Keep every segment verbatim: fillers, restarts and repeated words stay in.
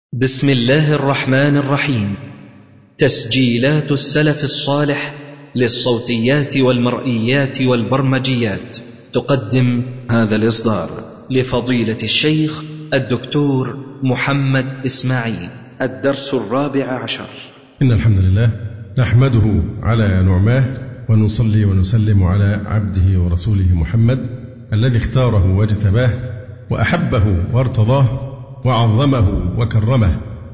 بسم الله الرحمن الرحيم. تسجيلات السلف الصالح للصوتيات والمرئيات والبرمجيات تقدم هذا الإصدار لفضيلة الشيخ الدكتور محمد إسماعيل. الدرس الرابع عشر. إن الحمد لله نحمده على نعماه ونصلي ونسلم على عبده ورسوله محمد الذي اختاره واجتباه وأحبه وارتضاه وعظمه وكرمه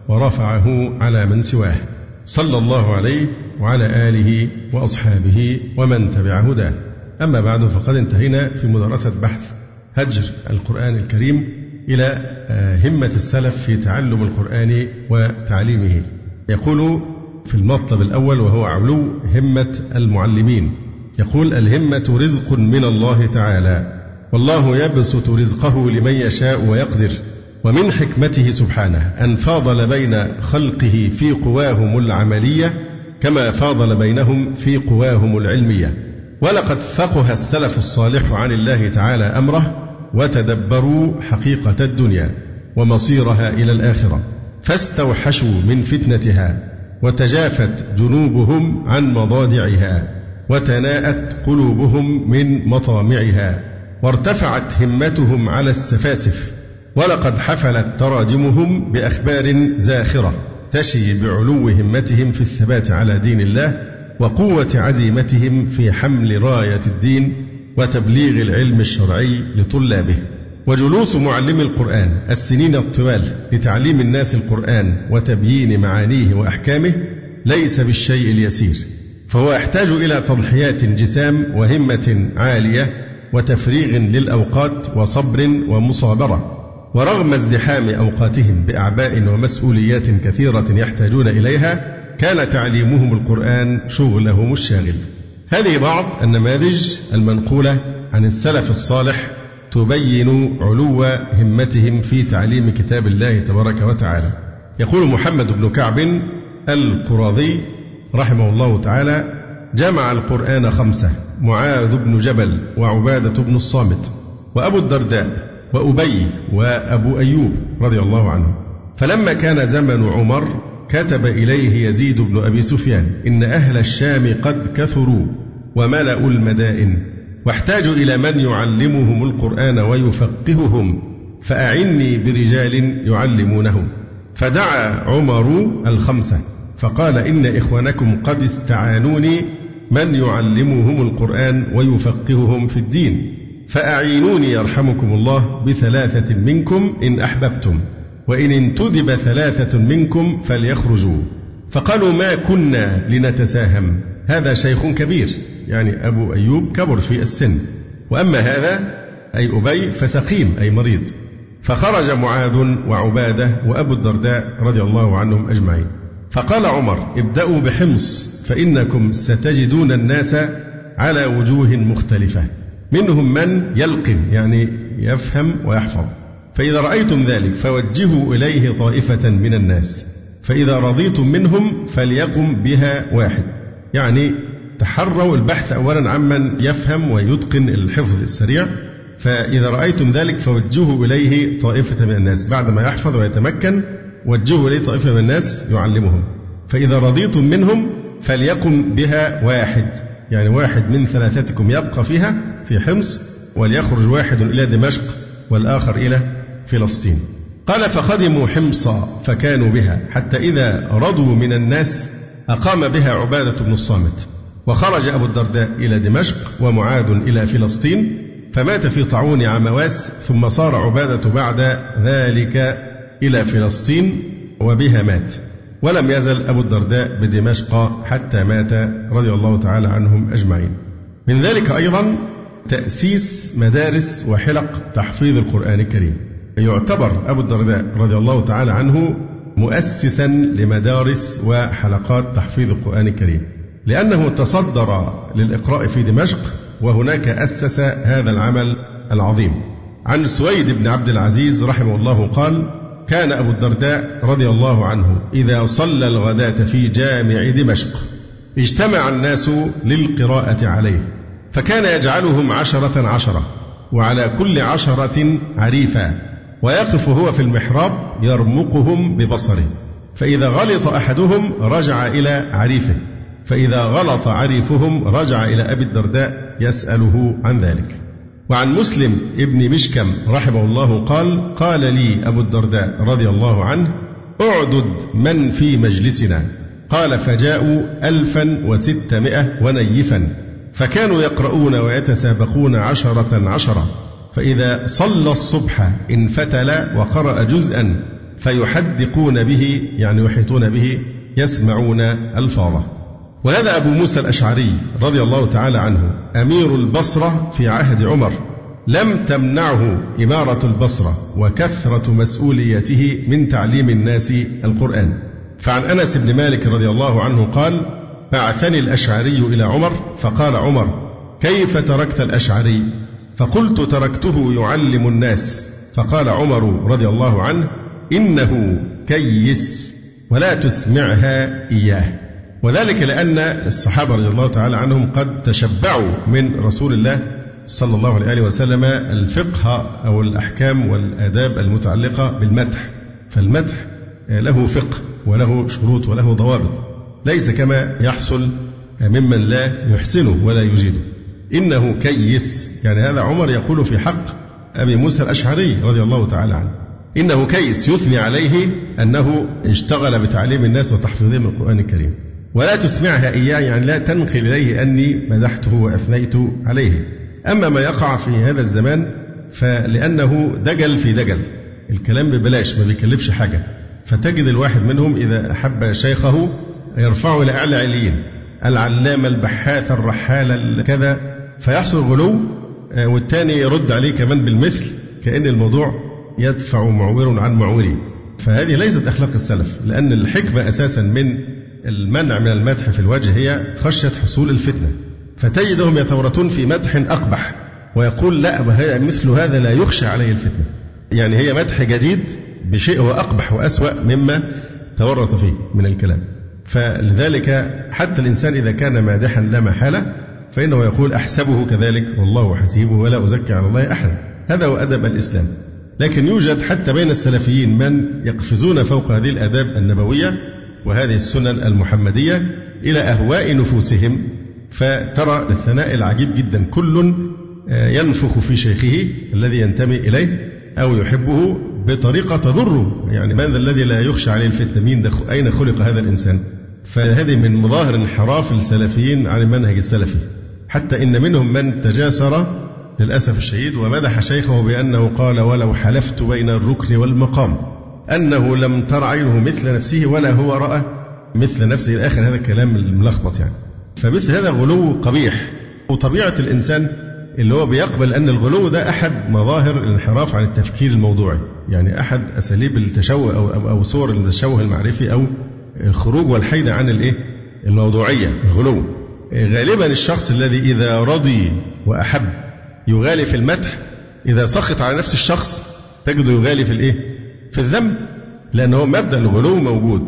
ورفعه على من سواه، صلى الله عليه وعلى آله وأصحابه ومن تبع هداه. أما بعد، فقد انتهينا في مدرسة بحث هجر القرآن الكريم إلى همة السلف في تعلم القرآن وتعليمه. يقول في المطلب الأول وهو علو همة المعلمين، يقول: الهمة رزق من الله تعالى، والله يبسط رزقه لمن يشاء ويقدر، ومن حكمته سبحانه أن فاضل بين خلقه في قواهم العملية كما فاضل بينهم في قواهم العلمية. ولقد فقه السلف الصالح عن الله تعالى أمره وتدبروا حقيقة الدنيا ومصيرها إلى الآخرة، فاستوحشوا من فتنتها وتجافت جنوبهم عن مضاجعها وتناءت قلوبهم من مطامعها وارتفعت همتهم على السفاسف. ولقد حفلت تراجمهم بأخبار زاخرة تشي بعلو همتهم في الثبات على دين الله وقوة عزيمتهم في حمل راية الدين وتبليغ العلم الشرعي لطلابه. وجلوس معلم القرآن السنين الطوال لتعليم الناس القرآن وتبيين معانيه وأحكامه ليس بالشيء اليسير، فهو يحتاج إلى تضحيات جسام وهمة عالية وتفريغ للأوقات وصبر ومصابرة. ورغم ازدحام أوقاتهم بأعباء ومسؤوليات كثيرة يحتاجون إليها، كان تعليمهم القرآن شغلهم الشاغل. هذه بعض النماذج المنقولة عن السلف الصالح تبين علو همتهم في تعليم كتاب الله تبارك وتعالى. يقول محمد بن كعب القرظي رحمه الله تعالى: جمع القرآن خمسة: معاذ بن جبل، وعبادة بن الصامت، وأبو الدرداء، وأبي، وأبو أيوب رضي الله عنه. فلما كان زمن عمر كتب إليه يزيد بن أبي سفيان: إن أهل الشام قد كثروا وملأوا المدائن، واحتاجوا إلى من يعلمهم القرآن ويفقههم، فأعني برجال يعلمونهم. فدعا عمر الخمسة فقال: إن إخوانكم قد استعانوني من يعلمهم القرآن ويفقههم في الدين، فأعينوني يرحمكم الله بثلاثة منكم إن أحببتم، وإن انتدب ثلاثة منكم فليخرجوا. فقالوا: ما كنا لنتساهم، هذا شيخ كبير، يعني أبو أيوب كبر في السن، وأما هذا أي أبي فسقيم أي مريض. فخرج معاذ وعبادة وأبو الدرداء رضي الله عنهم أجمعين. فقال عمر: ابدأوا بحمص، فإنكم ستجدون الناس على وجوه مختلفة، منهم من يلقن يعني يفهم ويحفظ، فإذا رأيتم ذلك فوجهوا إليه طائفة من الناس، فإذا رضيتم منهم فليقم بها واحد. يعني تحروا البحث أولا عمن يفهم ويتقن الحفظ السريع، فإذا رأيتم ذلك فوجهوا إليه طائفة من الناس، بعدما يحفظ ويتمكن وجهوا إليه طائفة من الناس يعلمهم، فإذا رضيتم منهم فليقم بها واحد، يعني واحد من ثلاثتكم يبقى فيها في حمص، وليخرج واحد إلى دمشق والآخر إلى فلسطين. قال: فخدموا حمص فكانوا بها، حتى إذا رضوا من الناس أقام بها عبادة بن الصامت، وخرج أبو الدرداء إلى دمشق ومعاذ إلى فلسطين، فمات في طاعون عمواس، ثم صار عبادة بعد ذلك إلى فلسطين وبها مات، ولم يزل أبو الدرداء بدمشق حتى مات رضي الله تعالى عنهم أجمعين. من ذلك أيضا تأسيس مدارس وحلق تحفيظ القرآن الكريم. يعتبر أبو الدرداء رضي الله تعالى عنه مؤسسا لمدارس وحلقات تحفيظ القرآن الكريم، لأنه تصدر للإقراء في دمشق، وهناك أسس هذا العمل العظيم. عن سويد بن عبد العزيز رحمه الله قال: كان أبو الدرداء رضي الله عنه إذا صلى الغداة في جامع دمشق اجتمع الناس للقراءة عليه، فكان يجعلهم عشرة عشرة، وعلى كل عشرة عريفا، ويقف هو في المحراب يرمقهم ببصره، فإذا غلط أحدهم رجع إلى عريفه، فإذا غلط عريفهم رجع إلى أبي الدرداء يسأله عن ذلك. وعن مسلم ابن مشكم رحمه الله قال: قال لي أبو الدرداء رضي الله عنه: أعدد من في مجلسنا. قال: فجاءوا ألفا وستمائة ونيفا، فكانوا يقرؤون ويتسابقون عشرة عشرة، فإذا صلى الصبح انفتل وقرأ جزءا فيحدقون به، يعني يحيطون به، يسمعون ألفاظه. وهذا أبو موسى الأشعري رضي الله تعالى عنه أمير البصرة في عهد عمر، لم تمنعه إمارة البصرة وكثرة مسؤوليته من تعليم الناس القرآن. فعن أنس بن مالك رضي الله عنه قال: بعثني الأشعري إلى عمر، فقال عمر: كيف تركت الأشعري؟ فقلت: تركته يعلم الناس. فقال عمر رضي الله عنه: إنه كيس ولا تسمعها إياه. وذلك لأن الصحابة رضي الله تعالى عنهم قد تشبعوا من رسول الله صلى الله عليه وسلم الفقه أو الأحكام والآداب المتعلقة بالمدح، فالمدح له فقه وله شروط وله ضوابط، ليس كما يحصل ممن لا يحسنه ولا يجيده. إنه كيس، يعني هذا عمر يقول في حق أبي موسى الأشعري رضي الله تعالى عنه، إنه كيس، يثني عليه أنه اشتغل بتعليم الناس وتحفيظهم القرآن الكريم. ولا تسمعها إياه، يعني لا تنقل إليه أني مدحته وأثنيت عليه. أما ما يقع في هذا الزمان فلأنه دجل في دجل، الكلام ببلاش ما بيكلفش حاجة، فتجد الواحد منهم إذا أحب شيخه يرفعه إلى أعلى عليين، العلامة البحاث الرحالة الكذا، فيحصل غلو، والتاني يرد عليه كمان بالمثل، كأن الموضوع يدفع معور عن معوري. فهذه ليست أخلاق السلف، لأن الحكمة أساسا من المنع من المدح في الوجه هي خشية حصول الفتنة، فتجدهم يتورطون في مدح أقبح ويقول: لا، مثل هذا لا يخشى عليه الفتنة، يعني هي مدح جديد بشيء هو أقبح وأسوأ مما تورط فيه من الكلام. فلذلك حتى الإنسان إذا كان مادحا لا محالة فإنه يقول: أحسبه كذلك والله حسيبه ولا أزكي على الله أحدا. هذا هو أدب الإسلام. لكن يوجد حتى بين السلفيين من يقفزون فوق هذه الآداب النبوية وهذه السنن المحمدية إلى أهواء نفوسهم، فترى الثناء العجيب جدا، كل ينفخ في شيخه الذي ينتمي إليه أو يحبه بطريقة تضره. يعني من ذا الذي لا يخشى عليه الفتنة؟ مين أين خلق هذا الإنسان؟ فهذه من مظاهر انحراف السلفيين عن المنهج السلفي، حتى إن منهم من تجاسر للأسف الشديد ومدح شيخه بأنه قال: ولو حلفت بين الركن والمقام أنه لم تر عينه مثل نفسه ولا هو رأى مثل نفسه، إلى آخر هذا الكلام الملخبط يعني. فمثل هذا غلو قبيح، وطبيعة الإنسان اللي هو بيقبل أن الغلو ده أحد مظاهر الانحراف عن التفكير الموضوعي، يعني أحد أساليب التشوه أو, أو, أو صور التشوه المعرفي أو الخروج والحيد عن الإيه الموضوعية، الغلو. غالبا الشخص الذي إذا رضي وأحب يغالي في المدح، إذا سخط على نفس الشخص تجده يغالي في الإيه في الذم، لأنه مبدأ الغلو موجود.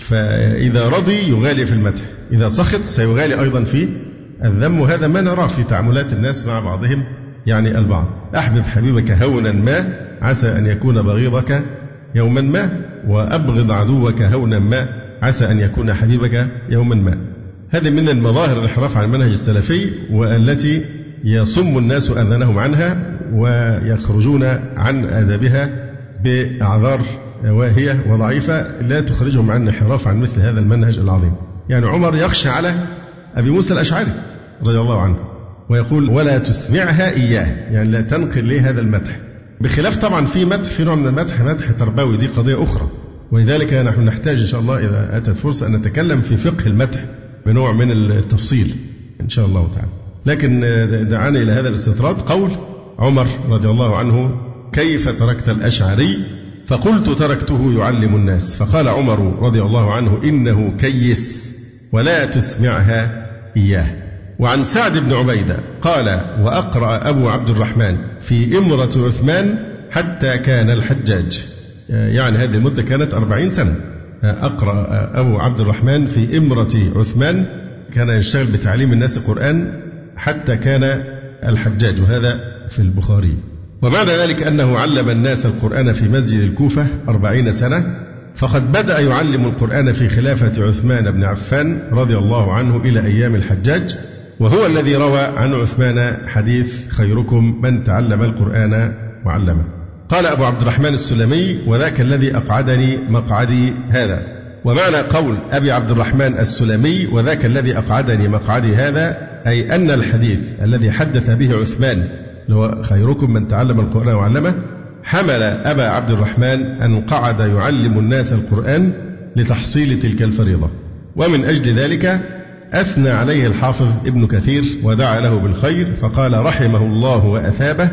فإذا رضي يغالي في المدح، إذا سخط سيغالي أيضا في الذم، وهذا ما نراه في تعاملات الناس مع بعضهم يعني البعض. أحبب حبيبك هونا ما عسى أن يكون بغيضك يوما ما، وأبغض عدوك هونا ما عسى أن يكون حبيبك يوما ما. هذه من المظاهر الانحراف عن المنهج السلفي، والتي يصم الناس أذانهم عنها ويخرجون عن آدابها بأعذار واهية وضعيفة لا تخرجهم عن انحراف عن مثل هذا المنهج العظيم. يعني عمر يخشى على أبي موسى الأشعري رضي الله عنه ويقول: ولا تسمعها إياه، يعني لا تنقل لي هذا المدح. بخلاف طبعا في مدح، في نوع من المدح مدح تربوي، دي قضية أخرى، ولذلك نحن نحتاج إن شاء الله إذا أتت فرصة أن نتكلم في فقه المدح بنوع من التفصيل إن شاء الله تعالى. لكن دعاني إلى هذا الاستطراد قول عمر رضي الله عنه: كيف تركت الأشعري؟ فقلت: تركته يعلم الناس. فقال عمر رضي الله عنه: إنه كيس ولا تسمعها إياه. وعن سعد بن عبيدة قال: وأقرأ أبو عبد الرحمن في إمرة عثمان حتى كان الحجاج، يعني هذه المدة كانت أربعين سنة. أقرأ أبو عبد الرحمن في إمرة عثمان، كان يشتغل بتعليم الناس القرآن حتى كان الحجاج، وهذا في البخاري. ومعنى ذلك أنه علم الناس القرآن في مسجد الكوفة أربعين سنة، فقد بدأ يعلم القرآن في خلافة عثمان بن عفان رضي الله عنه إلى أيام الحجاج، وهو الذي روى عن عثمان حديث خيركم من تعلم القرآن وعلمه. قال أبو عبد الرحمن السلمي: وذاك الذي أقعدني مقعدي هذا. ومعنى قول أبي عبد الرحمن السلمي وذاك الذي أقعدني مقعدي هذا، أي أن الحديث الذي حدث به عثمان اللي هو خيركم من تعلم القرآن وعلمه حمل أبا عبد الرحمن أن قعد يعلم الناس القرآن لتحصيل تلك الفريضة. ومن أجل ذلك أثنى عليه الحافظ ابن كثير ودعا له بالخير، فقال: رحمه الله وأثابه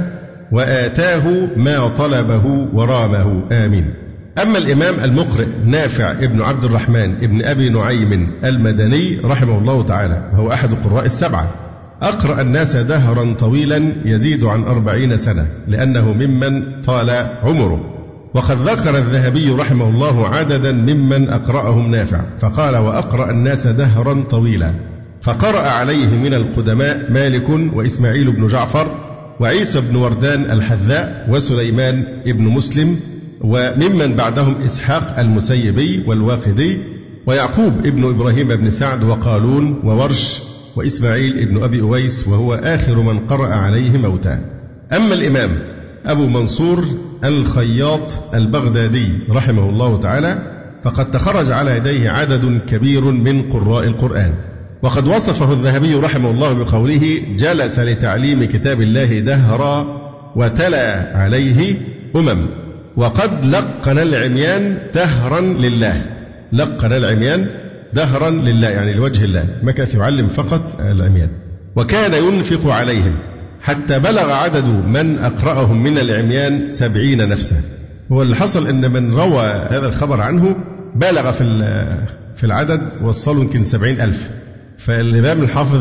وآتاه ما طلبه ورامه آمين. أما الإمام المقرئ نافع ابن عبد الرحمن ابن أبي نعيم المدني رحمه الله تعالى، وهو أحد القراء السبعة، أقرأ الناس دهرا طويلا يزيد عن أربعين سنة، لأنه ممن طال عمره. وقد ذكر الذهبي رحمه الله عددا ممن أقرأهم نافع، فقال: وأقرأ الناس دهرا طويلا، فقرأ عليه من القدماء مالك وإسماعيل بن جعفر وعيسى بن وردان الحذاء وسليمان بن مسلم، وممن بعدهم إسحاق المسيبي والواقدي ويعقوب ابن إبراهيم بن سعد وقالون وورش وإسماعيل ابن أبي أويس، وهو آخر من قرأ عليه موتى. أما الإمام أبو منصور الخياط البغدادي رحمه الله تعالى، فقد تخرج على يديه عدد كبير من قراء القرآن، وقد وصفه الذهبي رحمه الله بقوله: جلس لتعليم كتاب الله دهرا وتلا عليه أمم، وقد لقن العميان دهرا لله. لقن العميان دهرا لله يعني لوجه الله، مكث يعلم فقط العميان، وكان ينفق عليهم حتى بلغ عدد من أقرأهم من العميان سبعين نفسا. هو اللي حصل أن من روى هذا الخبر عنه بلغ في في العدد وصلوا يمكن سبعين ألف. فالإمام الحافظ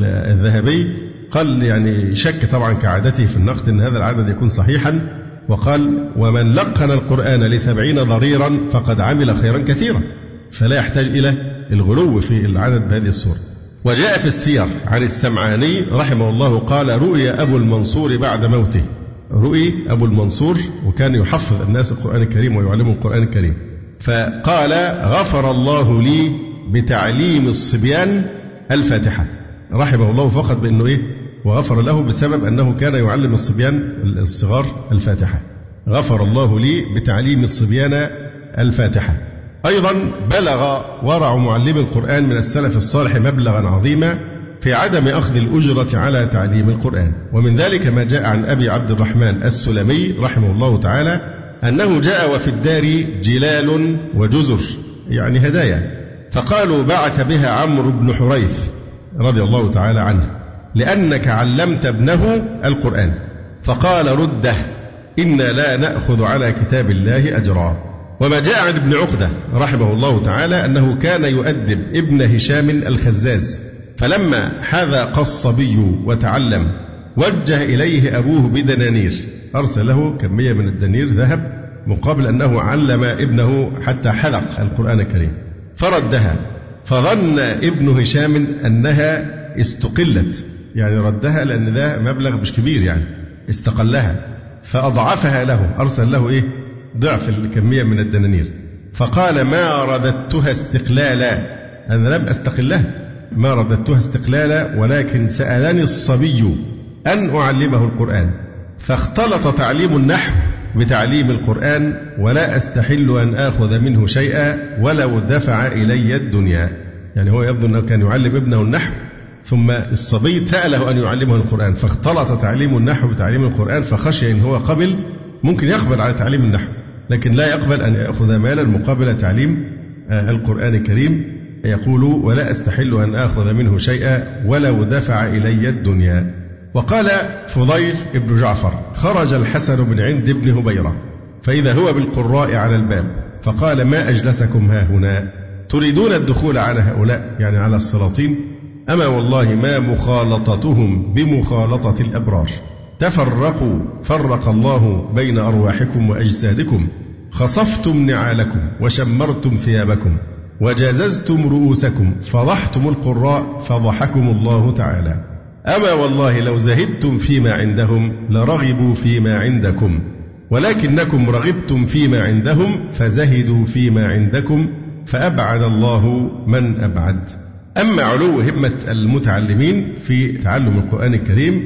الذهبي قال يعني شك طبعا كعادته في النقد أن هذا العدد يكون صحيحا، وقال: ومن لقن القرآن لسبعين ضريرا فقد عمل خيرا كثيرا، فلا يحتاج إلى الغلو في العدد بهذه الصورة. وجاء في السير عن السمعاني رحمه الله قال: رؤي أبو المنصور بعد موته. رؤي أبو المنصور، وكان يحفظ الناس القرآن الكريم ويعلمهم القرآن الكريم، فقال: غفر الله لي بتعليم الصبيان الفاتحة. رحمه الله فقط بأنه إيه؟ وغفر له بسبب أنه كان يعلم الصبيان الصغار الفاتحة. غفر الله لي بتعليم الصبيان الفاتحة. أيضا بلغ ورع معلم القرآن من السلف الصالح مبلغا عظيما في عدم أخذ الأجرة على تعليم القرآن. ومن ذلك ما جاء عن أبي عبد الرحمن السلمي رحمه الله تعالى أنه جاء وفي الدار جلال وجزر يعني هدايا، فقالوا: بعث بها عمرو بن حريث رضي الله تعالى عنه لأنك علمت ابنه القرآن، فقال: رده، إنا لا نأخذ على كتاب الله أجرا. وما جاء عن ابن عقدة رحمه الله تعالى أنه كان يؤدب ابن هشام الخزاز، فلما حذق الصبي وتعلم وجه إليه أبوه بدنانير، أرسل له كمية من الدنانير ذهب مقابل أنه علم ابنه حتى حذق القرآن الكريم، فردها، فظن ابن هشام أنها استقلت، يعني ردها لأن ده مبلغ مش كبير يعني استقلها، فأضعفها له، أرسل له إيه؟ ضعف الكمية من الدنانير، فقال: ما رددتها استقلالا، أنا لم أستقلها، ما رددتها استقلالا، ولكن سألني الصبي أن أعلمه القرآن، فاختلط تعليم النحو بتعليم القرآن، ولا أستحل أن آخذ منه شيئا ولو دفع إلي الدنيا. يعني هو يبدو أنه كان يعلم ابنه النحو، ثم الصبي سأله أن يعلمه القرآن، فاختلط تعليم النحو بتعليم القرآن، فخشي إن هو قبل ممكن يقبل على تعليم النحو، لكن لا يقبل أن يأخذ مالا مقابل تعليم القرآن الكريم. يقول: ولا أستحل أن آخذ منه شيئا ولو دفع إلي الدنيا. وقال فضيل ابن جعفر: خرج الحسن من عند ابن هبيرة فإذا هو بالقراء على الباب، فقال: ما أجلسكم ها هنا؟ تريدون الدخول على هؤلاء يعني على السلاطين؟ أما والله ما مخالطتهم بمخالطة الأبرار، تفرقوا فرق الله بين أرواحكم وأجسادكم، خصفتم نعالكم وشمرتم ثيابكم وجاززتم رؤوسكم، فضحتم القراء فضحكم الله تعالى. أما والله لو زهدتم فيما عندهم لرغبوا فيما عندكم، ولكنكم رغبتم فيما عندهم فزهدوا فيما عندكم، فأبعد الله من أبعد. أما علو همة المتعلمين في تعلم القرآن الكريم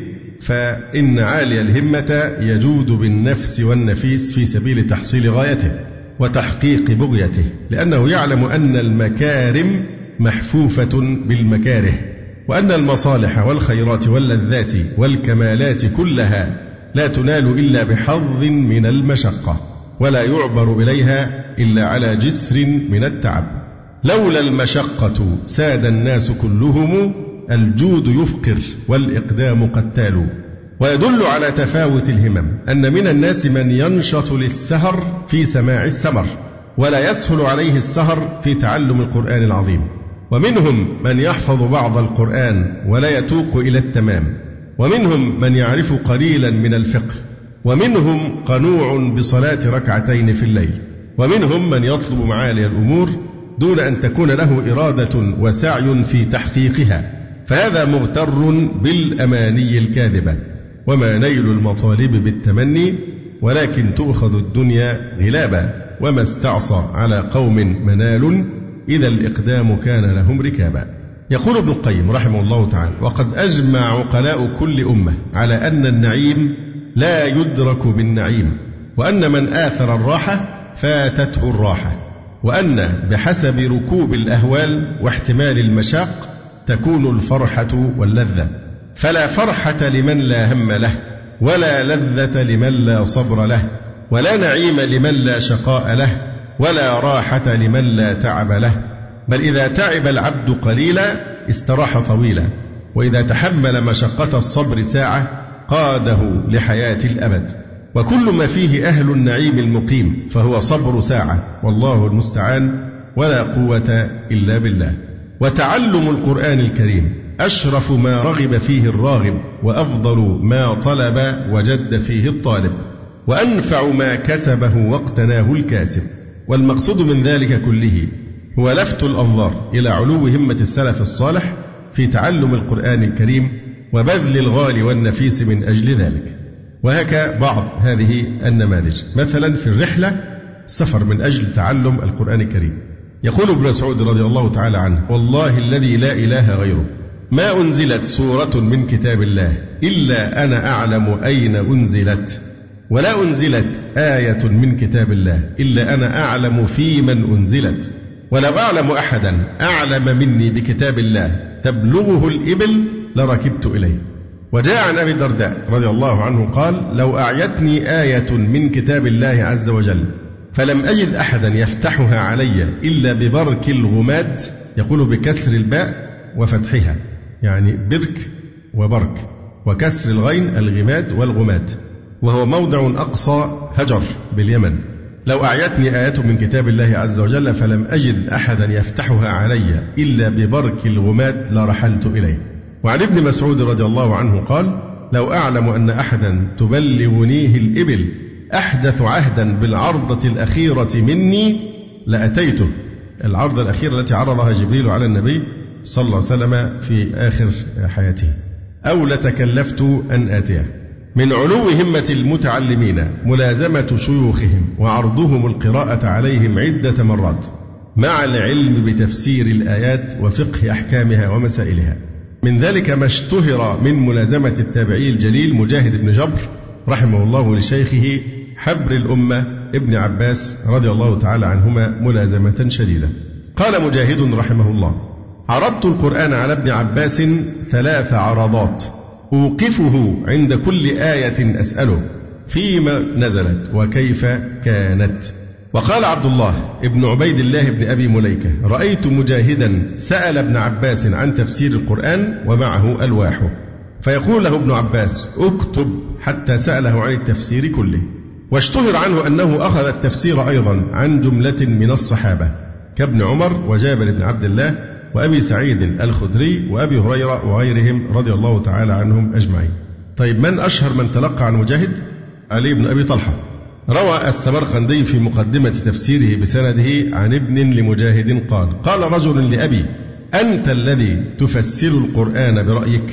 فإن عالي الهمة يجود بالنفس والنفيس في سبيل تحصيل غايته وتحقيق بغيته، لأنه يعلم أن المكارم محفوفة بالمكاره، وأن المصالح والخيرات واللذات والكمالات كلها لا تنال إلا بحظ من المشقة، ولا يعبر إليها إلا على جسر من التعب. لولا المشقة ساد الناس كلهم، الجود يفقر والإقدام قتال. ويدل على تفاوت الهمم أن من الناس من ينشط للسهر في سماع السمر، ولا يسهل عليه السهر في تعلم القرآن العظيم، ومنهم من يحفظ بعض القرآن ولا يتوق إلى التمام، ومنهم من يعرف قليلا من الفقه، ومنهم قنوع بصلاة ركعتين في الليل، ومنهم من يطلب معالي الأمور دون أن تكون له إرادة وسعي في تحقيقها، فهذا مغتر بالأماني الكاذبة. وما نيل المطالب بالتمني، ولكن تؤخذ الدنيا غلابا، وما استعصى على قوم منال، إذا الإقدام كان لهم ركابا. يقول ابن القيم رحمه الله تعالى: وقد أجمع عقلاء كل أمة على أن النعيم لا يدرك بالنعيم، وأن من آثر الراحة فاتته الراحة، وأن بحسب ركوب الأهوال واحتمال المشاق تكون الفرحة واللذة، فلا فرحة لمن لا هم له، ولا لذة لمن لا صبر له، ولا نعيم لمن لا شقاء له، ولا راحة لمن لا تعب له، بل إذا تعب العبد قليلا استراح طويلا، وإذا تحمل مشقة الصبر ساعة قاده لحياة الأبد. وكل ما فيه أهل النعيم المقيم فهو صبر ساعة، والله المستعان، ولا قوة إلا بالله. وتعلم القرآن الكريم أشرف ما رغب فيه الراغب، وأفضل ما طلب وجد فيه الطالب، وأنفع ما كسبه واقتناه الكاسب. والمقصود من ذلك كله هو لفت الأنظار إلى علو همة السلف الصالح في تعلم القرآن الكريم وبذل الغالي والنفيس من أجل ذلك. وهكا بعض هذه النماذج، مثلا في الرحلة السفر من أجل تعلم القرآن الكريم. يقول ابن مسعود رضي الله تعالى عنه: والله الذي لا إله غيره ما أنزلت سورة من كتاب الله إلا أنا أعلم أين أنزلت، ولا أنزلت آية من كتاب الله إلا أنا أعلم في من أنزلت، ولو أعلم أحدا أعلم مني بكتاب الله تبلغه الإبل لركبت إليه. وجاء عن أبي الدرداء رضي الله عنه قال: لو أعيتني آية من كتاب الله عز وجل فلم أجد أحدا يفتحها علي إلا ببرك الغماد، يقول بكسر الباء وفتحها، يعني برك وبرك، وكسر الغين الغماد والغماد، وهو موضع أقصى هجر باليمن. لو أعيتني آية من كتاب الله عز وجل فلم أجد أحدا يفتحها علي إلا ببرك الغماد لرحلت إليه. وعن ابن مسعود رضي الله عنه قال: لو أعلم أن أحدا تبلغنيه الإبل أحدث عهدا بالعرضة الأخيرة مني لأتيته. العرضة الأخيرة التي عرضها جبريل على النبي صلى الله عليه وسلم في آخر حياته، أو لتكلفت أن آتيه. من علو همة المتعلمين ملازمة شيوخهم وعرضهم القراءة عليهم عدة مرات، مع العلم بتفسير الآيات وفقه أحكامها ومسائلها. من ذلك ما اشتهر من ملازمة التابعي الجليل مجاهد بن جبر رحمه الله لشيخه حبر الأمة ابن عباس رضي الله تعالى عنهما ملازمة شديدة. قال مجاهد رحمه الله: عرضت القرآن على ابن عباس ثلاث عرضات، أوقفه عند كل آية أسأله فيما نزلت وكيف كانت. وقال عبد الله ابن عبيد الله بن أبي مليكة: رأيت مجاهدا سأل ابن عباس عن تفسير القرآن ومعه ألواحه، فيقول له ابن عباس: اكتب، حتى سأله عن التفسير كله. واشتهر عنه أنه أخذ التفسير أيضا عن جملة من الصحابة كابن عمر وجابر بن عبد الله وأبي سعيد الخدري وأبي هريرة وغيرهم رضي الله تعالى عنهم أجمعين. طيب، من أشهر من تلقى عن مجاهد؟ علي بن أبي طلحة. روى السمرقندي في مقدمة تفسيره بسنده عن ابن لمجاهد قال: قال رجل لأبي: أنت الذي تفسر القرآن برأيك؟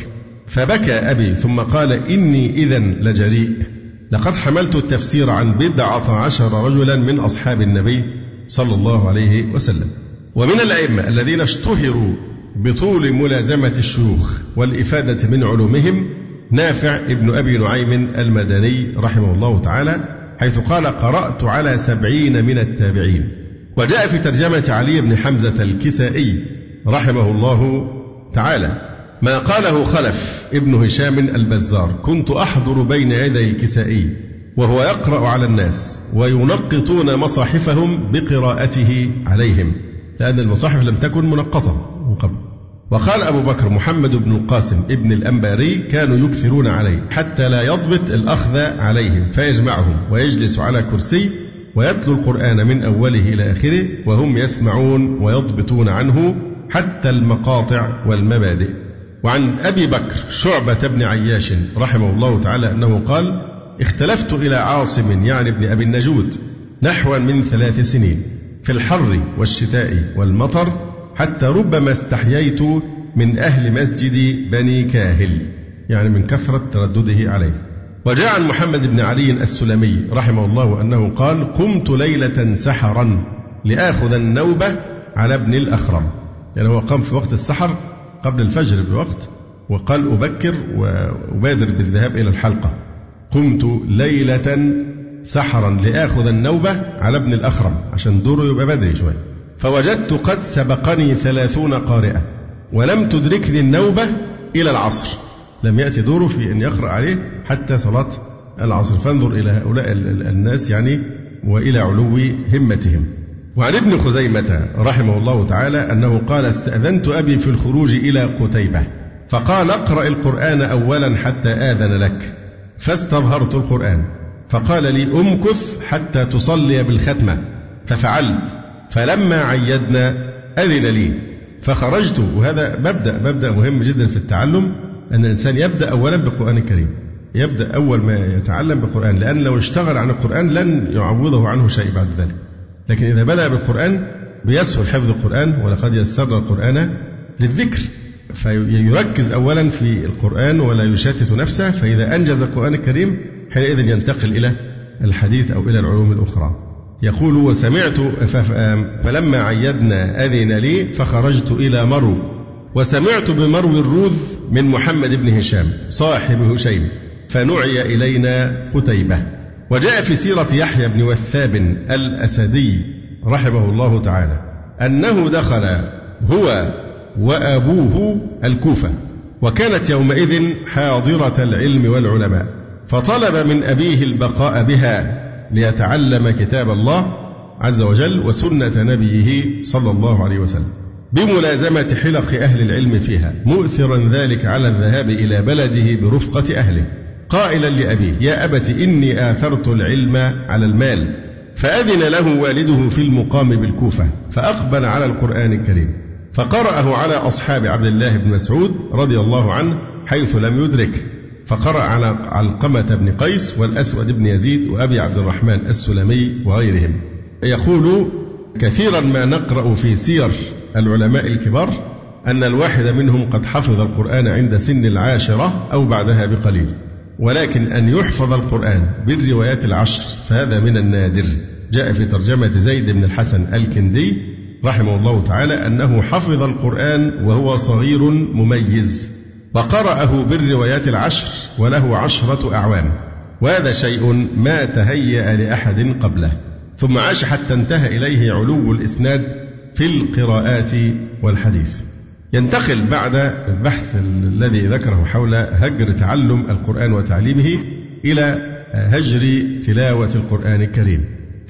فبكى أبي ثم قال: إني إذن لجريء، لقد حملت التفسير عن بضعة عشر رجلا من أصحاب النبي صلى الله عليه وسلم. ومن الأئمة الذين اشتهروا بطول ملازمة الشيوخ والإفادة من علومهم نافع ابن أبي نعيم المدني رحمه الله تعالى، حيث قال: قرأت على سبعين من التابعين. وجاء في ترجمة علي بن حمزة الكسائي رحمه الله تعالى ما قاله خلف ابن هشام البزار: كنت أحضر بين يدي الكسائي وهو يقرأ على الناس وينقطون مصاحفهم بقراءته عليهم، لأن المصاحف لم تكن منقطة من قبل. وقال أبو بكر محمد بن القاسم ابن الأنباري: كانوا يكثرون عليه حتى لا يضبط الأخذ عليهم، فيجمعهم ويجلس على كرسي ويتلو القرآن من أوله إلى آخره وهم يسمعون ويضبطون عنه حتى المقاطع والمبادئ. وعن أبي بكر شعبة بن عياش رحمه الله تعالى أنه قال: اختلفت إلى عاصم يعني ابن أبي النجود نحو من ثلاث سنين في الحر والشتاء والمطر، حتى ربما استحييت من أهل مسجد بني كاهل، يعني من كثرة تردده عليه. وجاء عن محمد بن علي السلمي رحمه الله أنه قال: قمت ليلة سحرا لآخذ النوبة على ابن الأخرم، يعني هو قام في وقت السحر قبل الفجر بوقت، وقال: أبكر وأبادر بالذهاب إلى الحلقة. قمت ليلة سحرا لآخذ النوبة على ابن الأخرم، عشان دوره يبقى بدري شوية. فوجدت قد سبقني ثلاثون قارئة ولم تدركني النوبة إلى العصر، لم يأتي دوره في أن يقرأ عليه حتى صلاة العصر. فانظر إلى هؤلاء الناس يعني وإلى علو همتهم. وعن ابن خزيمة رحمه الله تعالى أنه قال: استأذنت أبي في الخروج إلى قتيبة فقال: اقرأ القرآن أولا حتى آذن لك، فاستظهرت القرآن، فقال لي: أمكث حتى تصلي بالختمة، ففعلت، فلما عيدنا أذن لي فخرجت. وهذا مبدأ مبدأ مهم جدا في التعلم، أن الإنسان يبدأ أولا بالقرآن الكريم، يبدأ أول ما يتعلم بالقرآن، لأن لو اشتغل عن القرآن لن يعوضه عنه شيء بعد ذلك. لكن إذا بدأ بالقرآن بيسهل حفظ القرآن، ولقد يسرنا القرآن للذكر، فيركز أولا في القرآن ولا يشتت نفسه، فإذا أنجز القرآن الكريم حينئذ ينتقل إلى الحديث أو إلى العلوم الأخرى. يقول: وسمعت فلما عيدنا أذن لي فخرجت إلى مرو، وسمعت بمرو الروذ من محمد بن هشام صاحب هشيم، فنعي إلينا قتيبة. وجاء في سيرة يحيى بن وثاب الأسدي رحمه الله تعالى أنه دخل هو وأبوه الكوفة، وكانت يومئذ حاضرة العلم والعلماء، فطلب من أبيه البقاء بها ليتعلم كتاب الله عز وجل وسنة نبيه صلى الله عليه وسلم، بملازمة حلق أهل العلم فيها، مؤثرا ذلك على الذهاب إلى بلده برفقة أهله، قائلا لأبيه: يا أبت إني آثرت العلم على المال. فأذن له والده في المقام بالكوفة، فأقبل على القرآن الكريم، فقرأه على أصحاب عبد الله بن مسعود رضي الله عنه حيث لم يدرك، فقرأ على علقمة بن قيس والأسود بن يزيد وأبي عبد الرحمن السلمي وغيرهم. يقول: كثيرا ما نقرأ في سير العلماء الكبار أن الواحد منهم قد حفظ القرآن عند سن العاشرة أو بعدها بقليل، ولكن أن يحفظ القرآن بالروايات العشر فهذا من النادر. جاء في ترجمة زيد بن الحسن الكندي رحمه الله تعالى أنه حفظ القرآن وهو صغير مميز، وقرأه بالروايات العشر وله عشرة أعوام، وهذا شيء ما تهيأ لأحد قبله. ثم عاش حتى انتهى إليه علو الإسناد في القراءات والحديث. ينتقل بعد البحث الذي ذكره حول هجر تعلم القرآن وتعليمه إلى هجر تلاوة القرآن الكريم،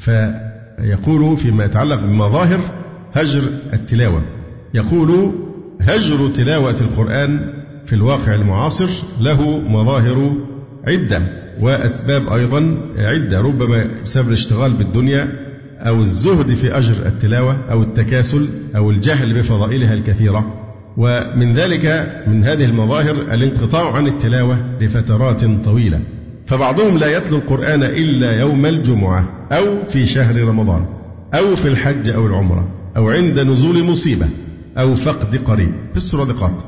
فيقول فيما يتعلق بمظاهر هجر التلاوة، يقول: هجر تلاوة القرآن في الواقع المعاصر له مظاهر عدة وأسباب أيضا عدة، ربما بسبب الاشتغال بالدنيا أو الزهد في أجر التلاوة أو التكاسل أو الجهل بفضائلها الكثيرة. ومن ذلك من هذه المظاهر الانقطاع عن التلاوة لفترات طويلة، فبعضهم لا يتلو القرآن إلا يوم الجمعة أو في شهر رمضان أو في الحج أو العمرة أو عند نزول مصيبة أو فقد قريب في الصدقات.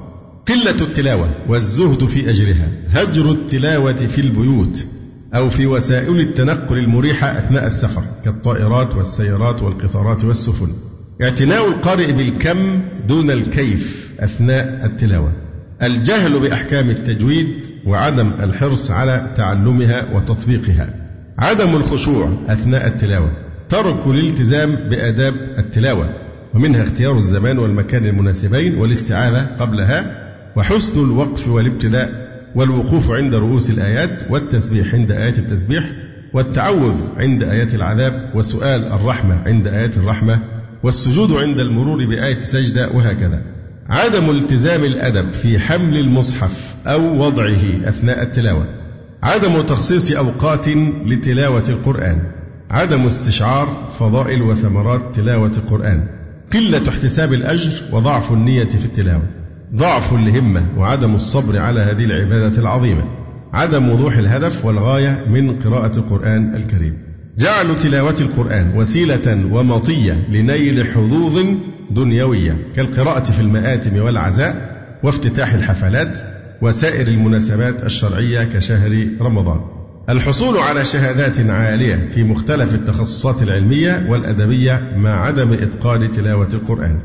قلة التلاوة والزهد في أجرها، هجر التلاوة في البيوت أو في وسائل التنقل المريحة أثناء السفر كالطائرات والسيارات والقطارات والسفن، اعتناء القارئ بالكم دون الكيف أثناء التلاوة، الجهل بأحكام التجويد وعدم الحرص على تعلمها وتطبيقها، عدم الخشوع أثناء التلاوة، ترك الالتزام بآداب التلاوة ومنها اختيار الزمان والمكان المناسبين والاستعاذة قبلها، وحسن الوقف والابتداء والوقوف عند رؤوس الآيات والتسبيح عند آيات التسبيح والتعوذ عند آيات العذاب وسؤال الرحمة عند آيات الرحمة والسجود عند المرور بآية سجدة وهكذا. عدم التزام الأدب في حمل المصحف أو وضعه أثناء التلاوة، عدم تخصيص أوقات لتلاوة القرآن، عدم استشعار فضائل وثمرات تلاوة القرآن، قلة احتساب الأجر وضعف النية في التلاوة، ضعف الهمة وعدم الصبر على هذه العبادة العظيمة، عدم وضوح الهدف والغاية من قراءة القرآن الكريم، جعل تلاوة القرآن وسيلة ومطية لنيل حظوظ دنيوية كالقراءة في المآتم والعزاء وافتتاح الحفلات وسائر المناسبات الشرعية كشهر رمضان، الحصول على شهادات عالية في مختلف التخصصات العلمية والأدبية مع عدم إتقان تلاوة القرآن،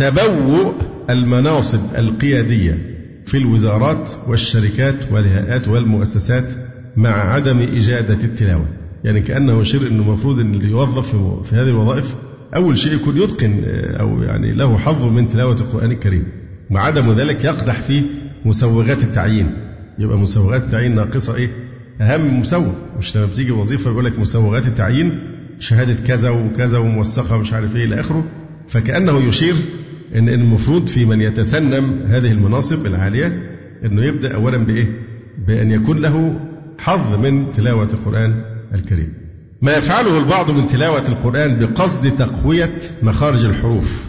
تبوء المناصب القيادية في الوزارات والشركات والهيئات والمؤسسات مع عدم إجادة التلاوة، يعني كأنه يشير أنه المفروض أن اللي يوظف في هذه الوظائف أول شيء يكون يتقن أو يعني له حظ من تلاوة القرآن الكريم، مع عدم ذلك يقدح في مسوغات التعيين، يبقى مسوغات التعيين ناقصة إيه؟ أهم مسوغ، مش لما بتيجي وظيفة يقول لك مسوغات التعيين شهادة كذا وكذا وموثقة مش عارف إيه إلى آخره، فكأنه يشير أن المفروض في من يتسنم هذه المناصب العالية أنه يبدأ أولا بإيه؟ بأن يكون له حظ من تلاوة القرآن الكريم. ما يفعله البعض من تلاوة القرآن بقصد تقوية مخارج الحروف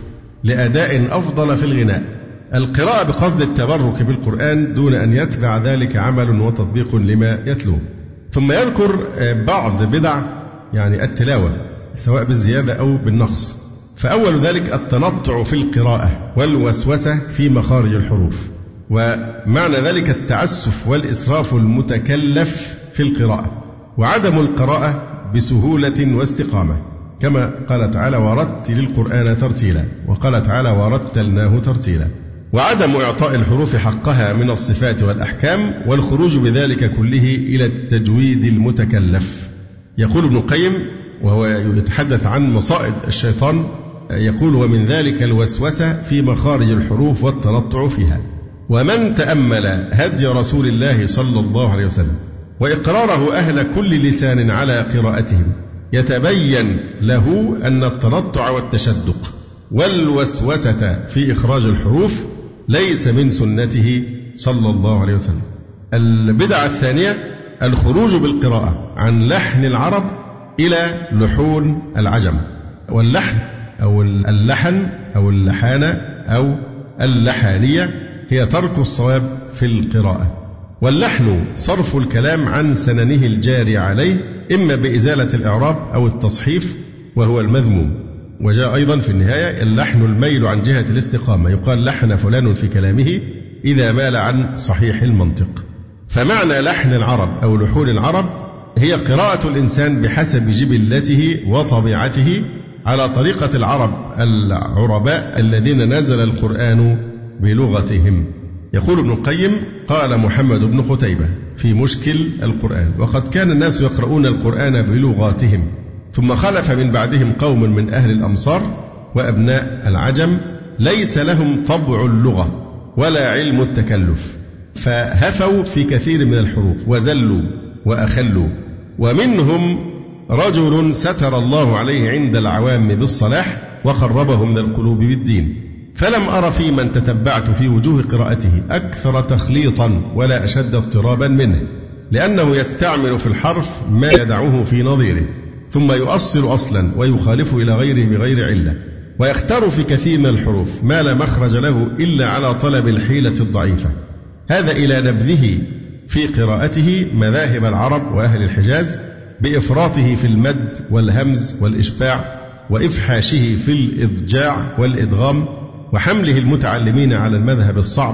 لأداء أفضل في الغناء، القراءة بقصد التبرك بالقرآن دون أن يتبع ذلك عمل وتطبيق لما يتلوه. ثم يذكر بعض بدع يعني التلاوة سواء بالزيادة أو بالنقص، فأول ذلك التنطع في القراءة والوسوسة في مخارج الحروف، ومعنى ذلك التعسف والإسراف المتكلف في القراءة، وعدم القراءة بسهولة واستقامة، كما قال تعالى ورتل القرآن ترتيلا، وقال تعالى ورتلناه ترتيلا، وعدم إعطاء الحروف حقها من الصفات والأحكام والخروج بذلك كله إلى التجويد المتكلف. يقول ابن القيم وهو يتحدث عن مصائد الشيطان، يقول ومن ذلك الوسوسة في مخارج الحروف والتنطع فيها. ومن تأمل هدي رسول الله صلى الله عليه وسلم وإقراره أهل كل لسان على قراءتهم يتبين له أن التنطع والتشدق والوسوسة في إخراج الحروف ليس من سنته صلى الله عليه وسلم. البدعة الثانية الخروج بالقراءة عن لحن العرب إلى لحون العجم، واللحن أو اللحن أو اللحانة أو اللحانية هي ترك الصواب في القراءة، واللحن صرف الكلام عن سننه الجاري عليه إما بإزالة الإعراب أو التصحيف وهو المذموم. وجاء أيضا في النهاية اللحن الميل عن جهة الاستقامة، يقال لحن فلان في كلامه إذا مال عن صحيح المنطق. فمعنى لحن العرب أو لحون العرب هي قراءة الإنسان بحسب جبلته وطبيعته على طريقة العرب العرباء الذين نزل القرآن بلغتهم. يقول ابن القيم قال محمد بن قتيبة في مشكل القرآن وقد كان الناس يقرؤون القرآن بلغاتهم ثم خلف من بعدهم قوم من أهل الأمصار وأبناء العجم ليس لهم طبع اللغة ولا علم التكلف، فهفوا في كثير من الحروف وزلوا وأخلوا. ومنهم رجل ستر الله عليه عند العوام بالصلاح وقربه من القلوب بالدين، فلم أر في من تتبعت في وجوه قراءته أكثر تخليطا ولا أشد اضطرابا منه، لأنه يستعمل في الحرف ما يدعوه في نظيره ثم يؤصل أصلا ويخالف إلى غيره بغير علة، ويختار في كثير من الحروف ما لا مخرج له إلا على طلب الحيلة الضعيفة. هذا إلى نبذه في قراءته مذاهب العرب وأهل الحجاز بإفراطه في المد والهمز والإشباع وإفحاشه في الإضجاع والإدغام وحمله المتعلمين على المذهب الصعب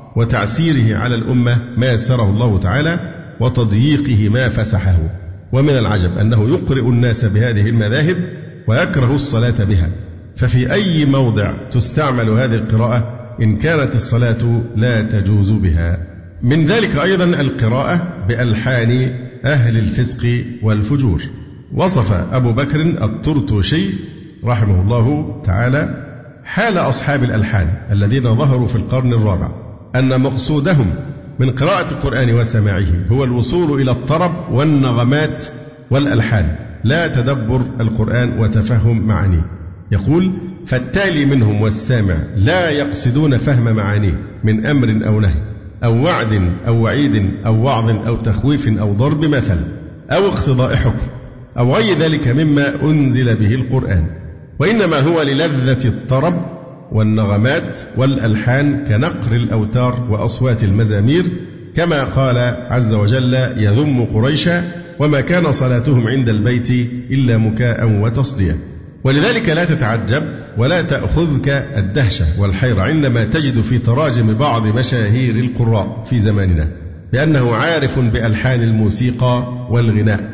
وتعسيره على الأمة ما يسره الله تعالى وتضييقه ما فسحه. ومن العجب أنه يقرئ الناس بهذه المذاهب ويكره الصلاة بها، ففي أي موضع تستعمل هذه القراءة إن كانت الصلاة لا تجوز بها. من ذلك أيضا القراءة بألحان أهل الفسق والفجور. وصف أبو بكر الطرطوشي رحمه الله تعالى حال أصحاب الألحان الذين ظهروا في القرن الرابع أن مقصودهم من قراءة القرآن وسماعه هو الوصول إلى الطرب والنغمات والألحان، لا تدبر القرآن وتفهم معانيه. يقول: فالتالي منهم والسامع لا يقصدون فهم معانيه من أمر أو نهي أو وعد أو وعيد أو وعظ أو تخويف أو ضرب مثل أو اقتضاء حكم أو غير ذلك مما أنزل به القرآن، وإنما هو للذة الطرب والنغمات والألحان كنقر الأوتار وأصوات المزامير، كما قال عز وجل: يذم قريشا وما كان صلاتهم عند البيت إلا مكاء وتصدية. ولذلك لا تتعجب ولا تأخذك الدهشة والحيرة عندما تجد في تراجم بعض مشاهير القراء في زماننا بأنه عارف بألحان الموسيقى والغناء،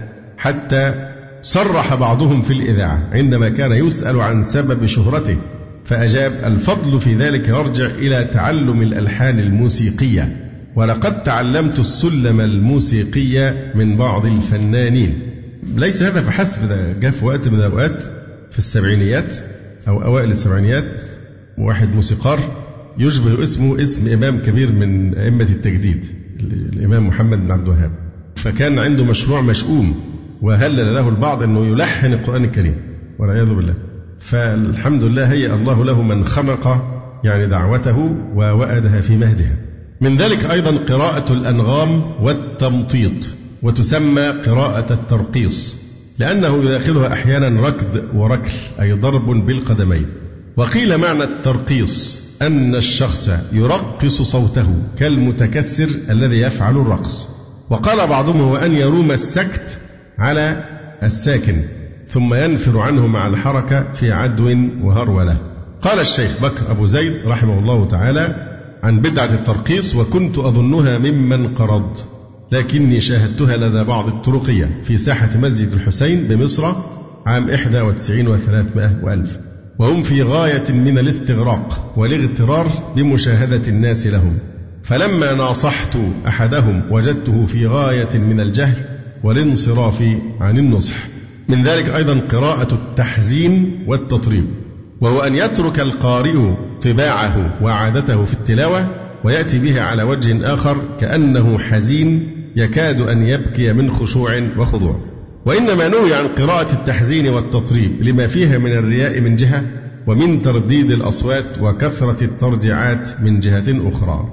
حتى صرح بعضهم في الإذاعة عندما كان يسأل عن سبب شهرته فأجاب: الفضل في ذلك يرجع إلى تعلم الألحان الموسيقية، ولقد تعلمت السلم الموسيقي من بعض الفنانين. ليس هذا فحسب، ده جاء في وقت من الأوقات في السبعينيات أو أوائل السبعينيات واحد موسيقار يشبه اسمه اسم إمام كبير من أئمة التجديد، الإمام محمد بن عبد الوهاب، فكان عنده مشروع مشؤوم وهلل له البعض أنه يلحن القرآن الكريم والعياذ بالله. فالحمد لله هيأ الله له من خنق يعني دعوته ووأدها في مهدها. من ذلك أيضا قراءة الأنغام والتمطيط، وتسمى قراءة الترقيص لأنه يداخلها أحيانا ركض وركل أي ضرب بالقدمين. وقيل معنى الترقيص أن الشخص يرقص صوته كالمتكسر الذي يفعل الرقص. وقال بعضهم هو أن يروم السكت على الساكن ثم ينفر عنه مع الحركة في عدو وهرولة. قال الشيخ بكر أبو زيد رحمه الله تعالى عن بدعة الترقيص: وكنت أظنها ممن قرض، لكني شاهدتها لدى بعض الطرقية في ساحة مسجد الحسين بمصر عام إحدى وتسعين وثلاثمائة وألف، وهم في غاية من الاستغراق والاغترار بمشاهدة الناس لهم، فلما ناصحت أحدهم وجدته في غاية من الجهل والانصراف عن النصح. من ذلك أيضا قراءة التحزين والتطريب، وهو أن يترك القارئ طباعه وعادته في التلاوة ويأتي بها على وجه آخر كأنه حزين يكاد أن يبكي من خشوع وخضوع. وإنما نهي عن قراءة التحزين والتطريب لما فيها من الرياء من جهة ومن ترديد الأصوات وكثرة الترجيعات من جهة أخرى.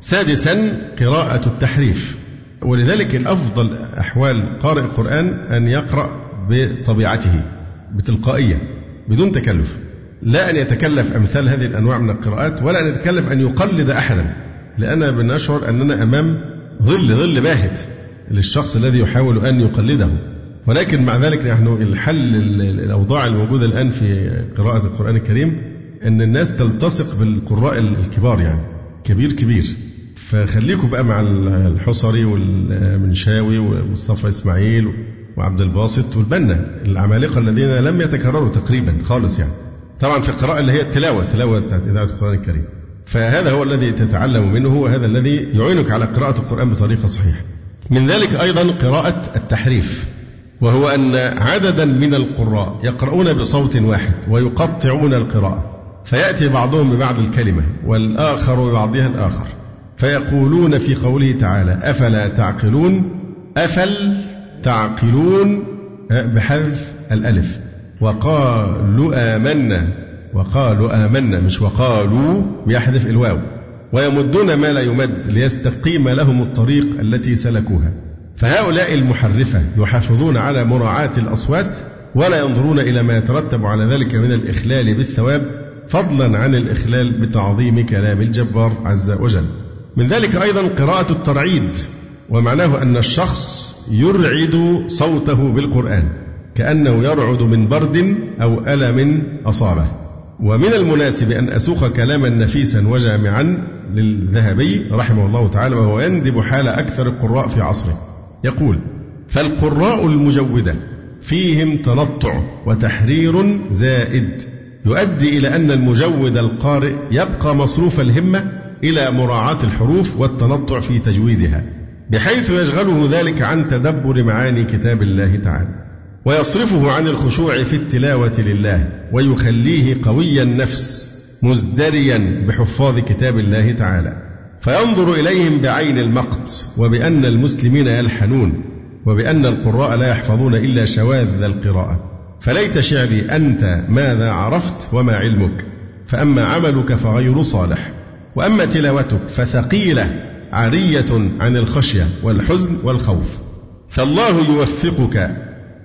سادسا قراءة التحريف، ولذلك الأفضل أحوال قارئ القرآن أن يقرأ بطبيعته بتلقائية بدون تكلف، لا أن يتكلف أمثال هذه الأنواع من القراءات، ولا أن يتكلف أن يقلد أحدا، لأننا بنشعر أننا أمام ظل ظل باهت للشخص الذي يحاول أن يقلده. ولكن مع ذلك نحن الحل الأوضاع الموجودة الآن في قراءة القرآن الكريم أن الناس تلتصق بالقراء الكبار، يعني كبير كبير. فخليكم بقى مع الحصري والمنشاوي ومصطفى إسماعيل وعبد الباسط والبنا، العمالقة الذين لم يتكرروا تقريبا خالص، يعني طبعا في القراءة اللي هي التلاوة تلاوة بتاعت إذاعة القرآن الكريم. فهذا هو الذي تتعلم منه، وهذا الذي يعينك على قراءة القرآن بطريقة صحيحة. من ذلك أيضا قراءة التحريف، وهو أن عددا من القراء يقرؤون بصوت واحد ويقطعون القراءة، فيأتي بعضهم ببعض الكلمة والآخر ببعضها الآخر، فيقولون في قوله تعالى: أفلا تعقلون، أفل تعقلون بحذف الألف، وقالوا آمنا، وقالوا آمنا مش وقالوا بيحذف الواو، ويمدون ما لا يمد ليستقيم لهم الطريق التي سلكوها. فهؤلاء المحرفة يحافظون على مراعاة الأصوات ولا ينظرون إلى ما يترتب على ذلك من الإخلال بالثواب، فضلا عن الإخلال بتعظيم كلام الجبار عز وجل. من ذلك أيضا قراءة الترعيد، ومعناه أن الشخص يرعد صوته بالقرآن كأنه يرعد من برد أو ألم أصابه. ومن المناسب أن أسوق كلاما نفيسا وجامعا للذهبي رحمه الله تعالى وهو يندب حال أكثر القراء في عصره، يقول: فالقراء المجودة فيهم تنطع وتحرير زائد يؤدي إلى أن المجود القارئ يبقى مصروف الهمة إلى مراعاة الحروف والتنطع في تجويدها، بحيث يشغله ذلك عن تدبر معاني كتاب الله تعالى، ويصرفه عن الخشوع في التلاوة لله، ويخليه قوي النفس مزدريا بحفاظ كتاب الله تعالى، فينظر إليهم بعين المقت، وبأن المسلمين يلحنون، وبأن القراء لا يحفظون إلا شواذ القراءة. فليت شعري أنت ماذا عرفت وما علمك، فأما عملك فغير صالح، وأما تلاوتك فثقيلة عارية عن الخشية والحزن والخوف، فالله يوفقك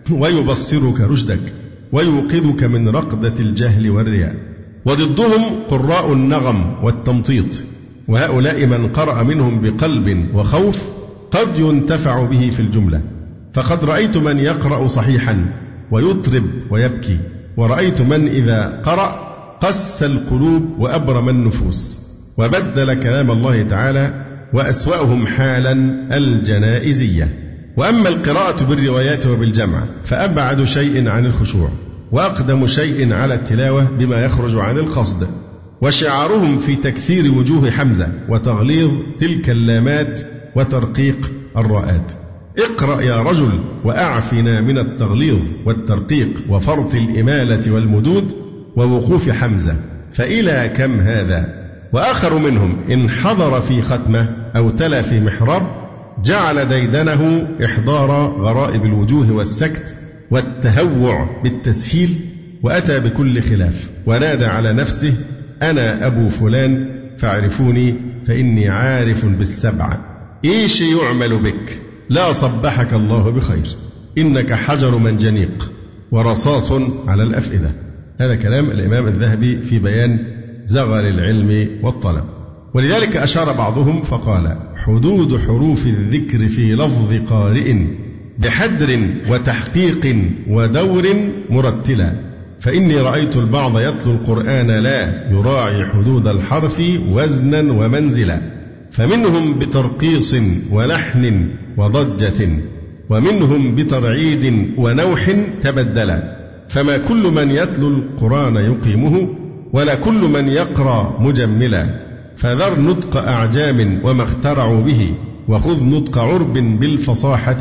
ويبصرك رشدك ويوقظك من رقدة الجهل والرياء. وضدهم قراء النغم والتمطيط، وهؤلاء من قرأ منهم بقلب وخوف قد ينتفع به في الجملة، فقد رأيت من يقرأ صحيحا ويطرب ويبكي، ورأيت من إذا قرأ قس القلوب وأبرم النفوس وبدل كلام الله تعالى، وأسوأهم حالا الجنائزية. وأما القراءة بالروايات وبالجمع فأبعد شيء عن الخشوع، وأقدم شيء على التلاوة بما يخرج عن القصد، وشعارهم في تكثير وجوه حمزة وتغليظ تلك اللامات وترقيق الراءات. اقرأ يا رجل وأعفنا من التغليظ والترقيق وفرط الإمالة والمدود ووقوف حمزة، فإلى كم هذا؟ وآخر منهم إن حضر في ختمة أو تلا في محراب جعل ديدنه إحضار غرائب الوجوه والسكت والتهوع بالتسهيل، وأتى بكل خلاف، ونادى على نفسه: أنا أبو فلان فاعرفوني فإني عارف بالسبع. إيش يعمل بك؟ لا صبحك الله بخير، إنك حجر منجنيق ورصاص على الأفئدة. هذا كلام الإمام الذهبي في بيان زغل العلم والطلب. ولذلك أشار بعضهم فقال: حدود حروف الذكر في لفظ قارئ بحدر وتحقيق ودور مرتلا، فإني رأيت البعض يتلو القرآن لا يراعي حدود الحرف وزنا ومنزلا، فمنهم بترقيص ولحن وضجة، ومنهم بترعيد ونوح تبدلا، فما كل من يتلو القرآن يقيمه، ولا كل من يقرأ مجملا، فذر نطق أعجام وما اخترعوا به، وخذ نطق عرب بالفصاحة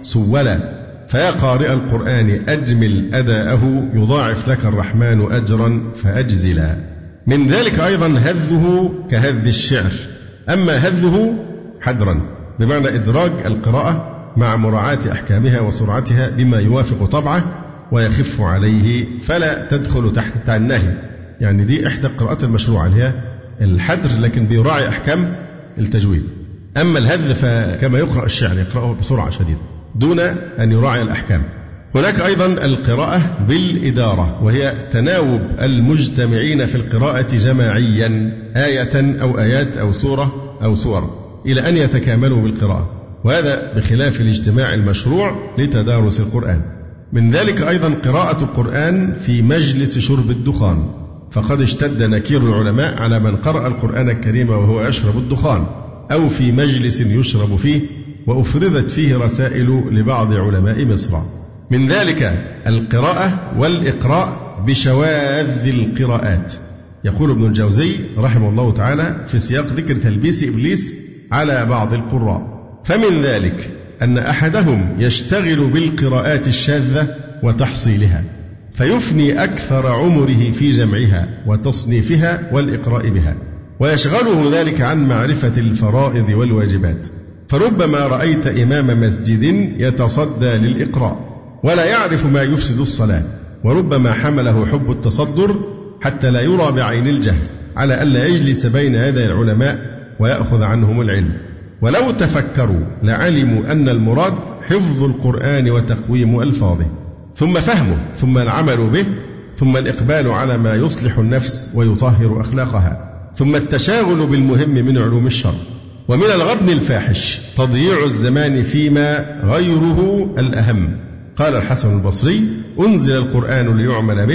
سولا، فيا قارئ القرآن أجمل أداءه يضاعف لك الرحمن أجرا فأجزلا. من ذلك أيضا هذه كهذ الشعر، أما هذه حدرا بمعنى إدراج القراءة مع مراعاة أحكامها وسرعتها بما يوافق طبعه ويخف عليه، فلا تدخل تحت النهي. يعني دي إحدى القراءات المشروعة اللي هي الحدر، لكن بيراعي أحكام التجويد. أما الهذ فكما يقرأ الشعر يقرأه بسرعة شديدة دون أن يراعي الأحكام. هناك أيضا القراءة بالإدارة، وهي تناوب المجتمعين في القراءة جماعيا آية أو آيات أو سورة أو سور إلى أن يتكاملوا بالقراءة، وهذا بخلاف الاجتماع المشروع لتدارس القرآن. من ذلك أيضا قراءة القرآن في مجلس شرب الدخان، فقد اشتد نكير العلماء على من قرأ القرآن الكريم وهو يشرب الدخان، أو في مجلس يشرب فيه، وأفردت فيه رسائل لبعض علماء مصر. من ذلك القراءة والإقراء بشواذ القراءات. يقول ابن الجوزي رحمه الله تعالى في سياق ذكر تلبيس إبليس على بعض القراء: فمن ذلك أن أحدهم يشتغل بالقراءات الشاذة وتحصيلها، فيفني أكثر عمره في جمعها وتصنيفها والإقراء بها، ويشغله ذلك عن معرفة الفرائض والواجبات، فربما رأيت إمام مسجد يتصدى للإقراء ولا يعرف ما يفسد الصلاة، وربما حمله حب التصدر حتى لا يرى بعين الجهل على ألا يجلس بين يدي العلماء ويأخذ عنهم العلم. ولو تفكروا لعلموا أن المراد حفظ القرآن وتقويم ألفاظه، ثم فهمه، ثم العمل به، ثم الإقبال على ما يصلح النفس ويطهر أخلاقها، ثم التشاغل بالمهم من علوم الشرع. ومن الغبن الفاحش تضييع الزمان فيما غيره الأهم. قال الحسن البصري: أنزل القرآن ليعمل به،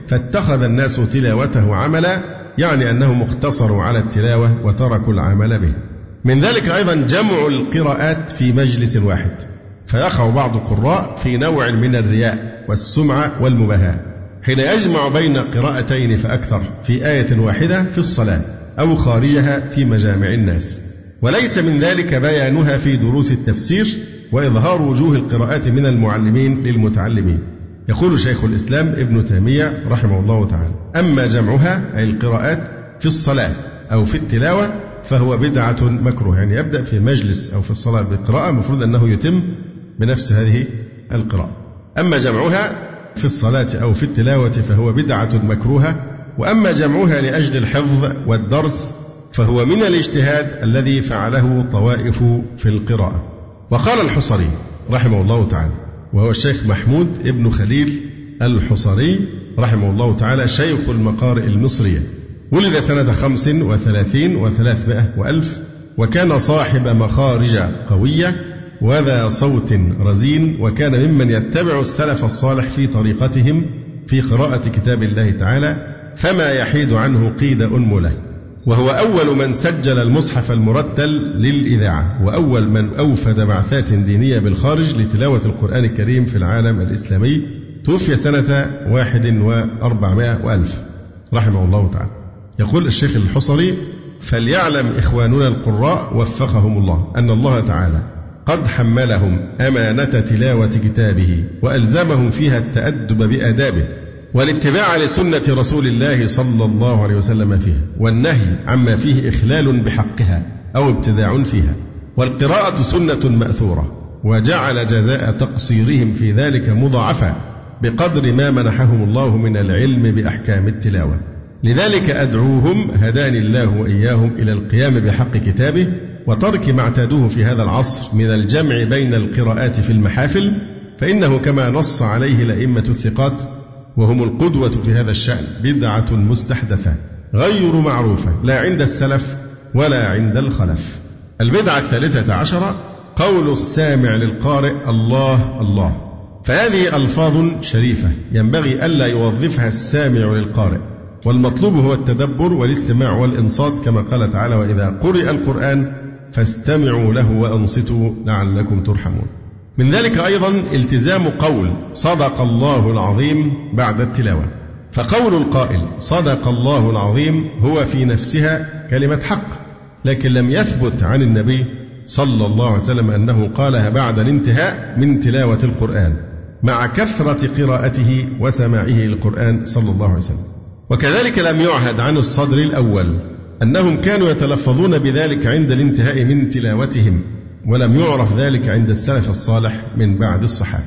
فاتخذ الناس تلاوته عملا، يعني أنهم اقتصروا على التلاوة وتركوا العمل به. من ذلك أيضا جمع القراءات في مجلس واحد، فيقع بعض القراء في نوع من الرياء والسمعة والمباهاة حين يجمع بين قراءتين فأكثر في آية واحدة في الصلاة أو خارجها في مجامع الناس، وليس من ذلك بيانها في دروس التفسير وإظهار وجوه القراءات من المعلمين للمتعلمين. يقول شيخ الإسلام ابن تيمية رحمه الله تعالى: أما جمعها أي القراءات في الصلاة أو في التلاوة فهو بدعة مكروه، يعني يبدأ في مجلس أو في الصلاة بقراءة مفروض أنه يتم بنفس هذه القراءة. أما جمعها في الصلاة أو في التلاوة فهو بدعة مكروهة، وأما جمعها لأجل الحفظ والدرس فهو من الاجتهاد الذي فعله طوائف في القراءة. وقال الحصري رحمه الله تعالى، وهو الشيخ محمود ابن خليل الحصري رحمه الله تعالى شيخ المقارئ المصرية، ولد سنة خمس وثلاثين وثلاثمائة وألف، وكان صاحب مخارج قوية وذا صوت رزين، وكان ممن يتبع السلف الصالح في طريقتهم في قراءة كتاب الله تعالى، فما يحيد عنه قيد أنمله. وهو أول من سجل المصحف المرتل للإذاعة، وأول من أوفد بعثات دينية بالخارج لتلاوة القرآن الكريم في العالم الإسلامي. توفي سنة واحد وأربعمائة وألف رحمه الله تعالى. يقول الشيخ الحصري: فليعلم إخواننا القراء وفقهم الله أن الله تعالى قد حملهم أمانة تلاوة كتابه، وألزمهم فيها التأدب بآدابه والاتباع لسنة رسول الله صلى الله عليه وسلم فيها، والنهي عما فيه إخلال بحقها أو ابتداع فيها. والقراءة سنة مأثورة، وجعل جزاء تقصيرهم في ذلك مضاعفا بقدر ما منحهم الله من العلم بأحكام التلاوة. لذلك أدعوهم هداني الله وإياهم إلى القيام بحق كتابه، وترك ما اعتادوه في هذا العصر من الجمع بين القراءات في المحافل، فإنه كما نص عليه الأئمة الثقات وهم القدوة في هذا الشأن بدعة مستحدثة غير معروفة لا عند السلف ولا عند الخلف. البدعة الثالثة عشرة قول السامع للقارئ الله الله، فهذه ألفاظ شريفة ينبغي ألا يوظفها السامع للقارئ، والمطلوب هو التدبر والاستماع والإنصات، كما قال تعالى: وإذا قرئ القرآن فاستمعوا له وأنصتوا لعلكم ترحمون. من ذلك أيضا التزام قول صدق الله العظيم بعد التلاوة، فقول القائل صدق الله العظيم هو في نفسها كلمة حق، لكن لم يثبت عن النبي صلى الله عليه وسلم أنه قالها بعد الانتهاء من تلاوة القرآن مع كثرة قراءته وسماعه للقرآن صلى الله عليه وسلم. وكذلك لم يعهد عن الصدر الأول أنهم كانوا يتلفظون بذلك عند الانتهاء من تلاوتهم، ولم يعرف ذلك عند السلف الصالح من بعد الصحابة.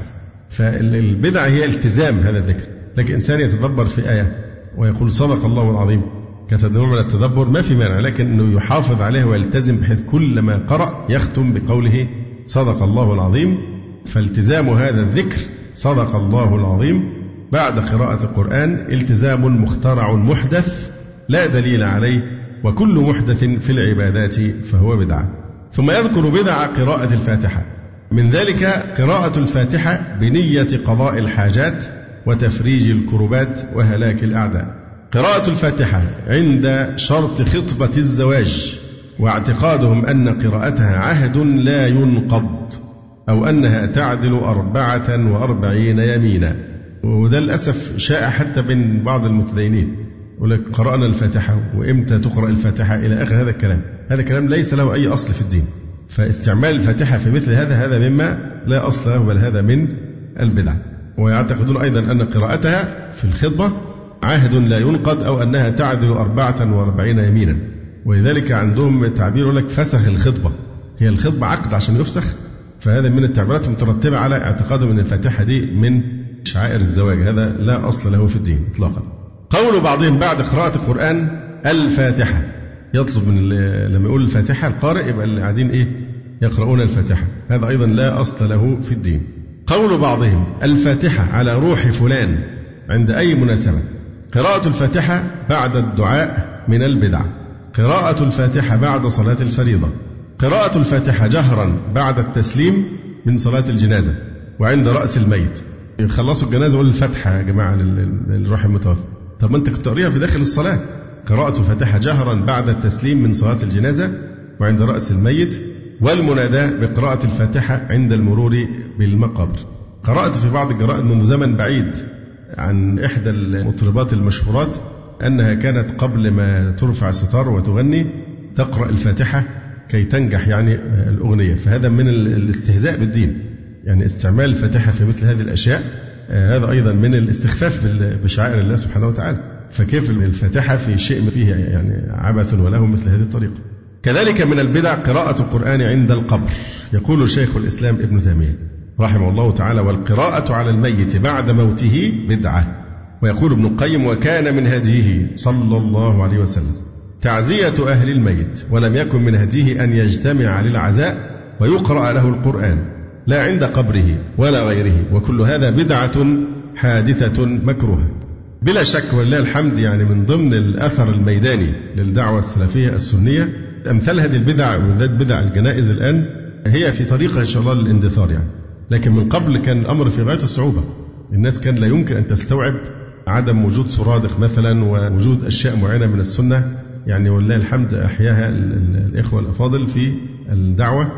فالبدعة هي التزام هذا الذكر، لكن إنسان يتدبر في آية ويقول صدق الله العظيم كتنوع من التدبر ما في مانع، لكن أنه يحافظ عليه ويلتزم بحيث كل ما قرأ يختم بقوله صدق الله العظيم. فالتزام هذا الذكر صدق الله العظيم بعد قراءة القرآن التزام مخترع محدث لا دليل عليه، وكل محدث في العبادات فهو بدعة. ثم يذكر بدع قراءة الفاتحة، من ذلك قراءة الفاتحة بنية قضاء الحاجات وتفريج الكربات وهلاك الأعداء. قراءة الفاتحة عند شرط خطبة الزواج، واعتقادهم أن قراءتها عهد لا ينقض، أو أنها تعدل أربعة وأربعين يمينا. وده للأسف شائع حتى بين بعض المتدينين، يقول لك قرأنا الفاتحة وإمتى تقرأ الفاتحة إلى آخر هذا الكلام. هذا كلام ليس له أي أصل في الدين، فاستعمال الفاتحة في مثل هذا هذا مما لا أصل له، بل هذا من البدع. ويعتقدون أيضا أن قراءتها في الخطبة عهد لا ينقض، أو أنها تعدل أربعة وأربعين يمينا، ولذلك عندهم تعبير يقول لك فسخ الخطبة، هي الخطبة عقد عشان يفسخ، فهذا من التعبيرات المترتبة على اعتقادهم أن الفاتحة دي من شعائر الزواج، هذا لا أصل له في الدين إطلاقا. قول بعضهم بعد قراءة القرآن الفاتحة، يطلب من لما يقول الفاتحة القارئ يبقى اللي قاعدين إيه يقرؤون الفاتحة، هذا أيضا لا أصل له في الدين. قول بعضهم الفاتحة على روح فلان عند أي مناسبة. قراءة الفاتحة بعد الدعاء من البدع. قراءة الفاتحة بعد صلاة الفريضة. قراءة الفاتحة جهرا بعد التسليم من صلاة الجنازة وعند رأس الميت. يخلصوا الجنازة يقول الفاتحة يا جماعة للروح المتوفى. طب ما أنت كنت تقريها في داخل الصلاة، قراءة الفاتحة جهرا بعد التسليم من صلاة الجنازة وعند رأس الميت، والمناداة بقراءة الفاتحة عند المرور بالمقابر. قرأت في بعض الجرائد منذ زمن بعيد عن إحدى المطربات المشهورات أنها كانت قبل ما ترفع الستار وتغني تقرأ الفاتحة كي تنجح يعني الأغنية. فهذا من الاستهزاء بالدين، يعني استعمال الفاتحة في مثل هذه الأشياء هذا أيضا من الاستخفاف بشعائر الله سبحانه وتعالى. فكيف الفاتحة في شيء فيه يعني عبث وله مثل هذه الطريقة. كذلك من البدع قراءة القرآن عند القبر. يقول شيخ الإسلام ابن تيمية رحمه الله تعالى: والقراءة على الميت بعد موته بدعة. ويقول ابن القيم: وكان من هديه صلى الله عليه وسلم تعزية أهل الميت، ولم يكن من هديه أن يجتمع للعزاء ويقرأ له القرآن لا عند قبره ولا غيره، وكل هذا بدعة حادثة مكروهة. بلا شك ولله الحمد يعني من ضمن الأثر الميداني للدعوة السلفية السنية أمثال هذه البدع، وذات بدع الجنائز الآن هي في طريقة إن شاء الله للاندثار يعني. لكن من قبل كان الأمر في غاية الصعوبة، الناس كان لا يمكن أن تستوعب عدم وجود سرادق مثلا ووجود أشياء معينة من السنة يعني. ولله الحمد أحياها الإخوة الأفاضل في الدعوة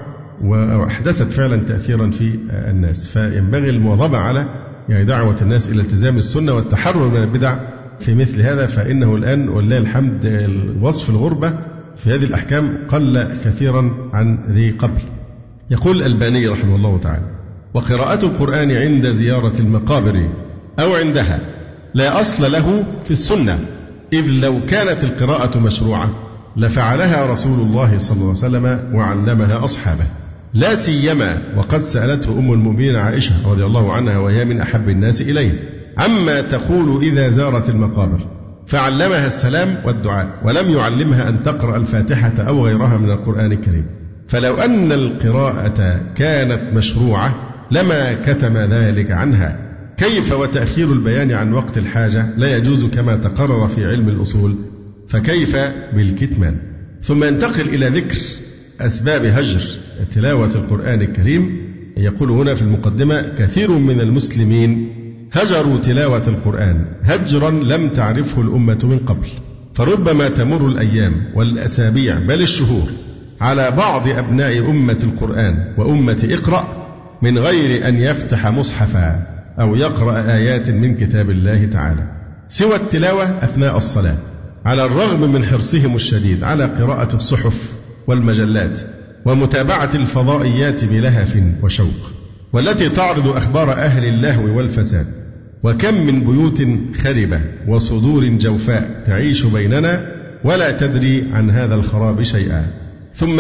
وأحدثت فعلا تأثيرا في الناس. فينبغي المواظبة على يعني دعوة الناس إلى التزام السنة والتحرر من البدع في مثل هذا. فإنه الآن ولله الحمد وصف الغربة في هذه الأحكام قل كثيرا عن ذي قبل. يقول الألباني رحمه الله تعالى: وقراءة القرآن عند زيارة المقابر أو عندها لا أصل له في السنة، إذ لو كانت القراءة مشروعة لفعلها رسول الله صلى الله عليه وسلم وعلمها أصحابه، لا سيما وقد سألته أم المؤمنين عائشة رضي الله عنها وهي من أحب الناس إليه عما تقول إذا زارت المقابر، فعلمها السلام والدعاء، ولم يعلمها أن تقرأ الفاتحة أو غيرها من القرآن الكريم. فلو أن القراءة كانت مشروعة لما كتم ذلك عنها. كيف وتأخير البيان عن وقت الحاجة لا يجوز كما تقرر في علم الأصول، فكيف بالكتمان؟ ثم ينتقل إلى ذكر أسباب هجر تلاوة القرآن الكريم. يقول هنا في المقدمة: كثير من المسلمين هجروا تلاوة القرآن هجرا لم تعرفه الأمة من قبل، فربما تمر الأيام والأسابيع بل الشهور على بعض أبناء أمة القرآن وأمة اقرأ من غير أن يفتح مصحفا أو يقرأ آيات من كتاب الله تعالى سوى التلاوة أثناء الصلاة، على الرغم من حرصهم الشديد على قراءة الصحف والمجلات ومتابعة الفضائيات بلهف وشوق، والتي تعرض أخبار أهل اللهو والفساد. وكم من بيوت خربة وصدور جوفاء تعيش بيننا ولا تدري عن هذا الخراب شيئا. ثم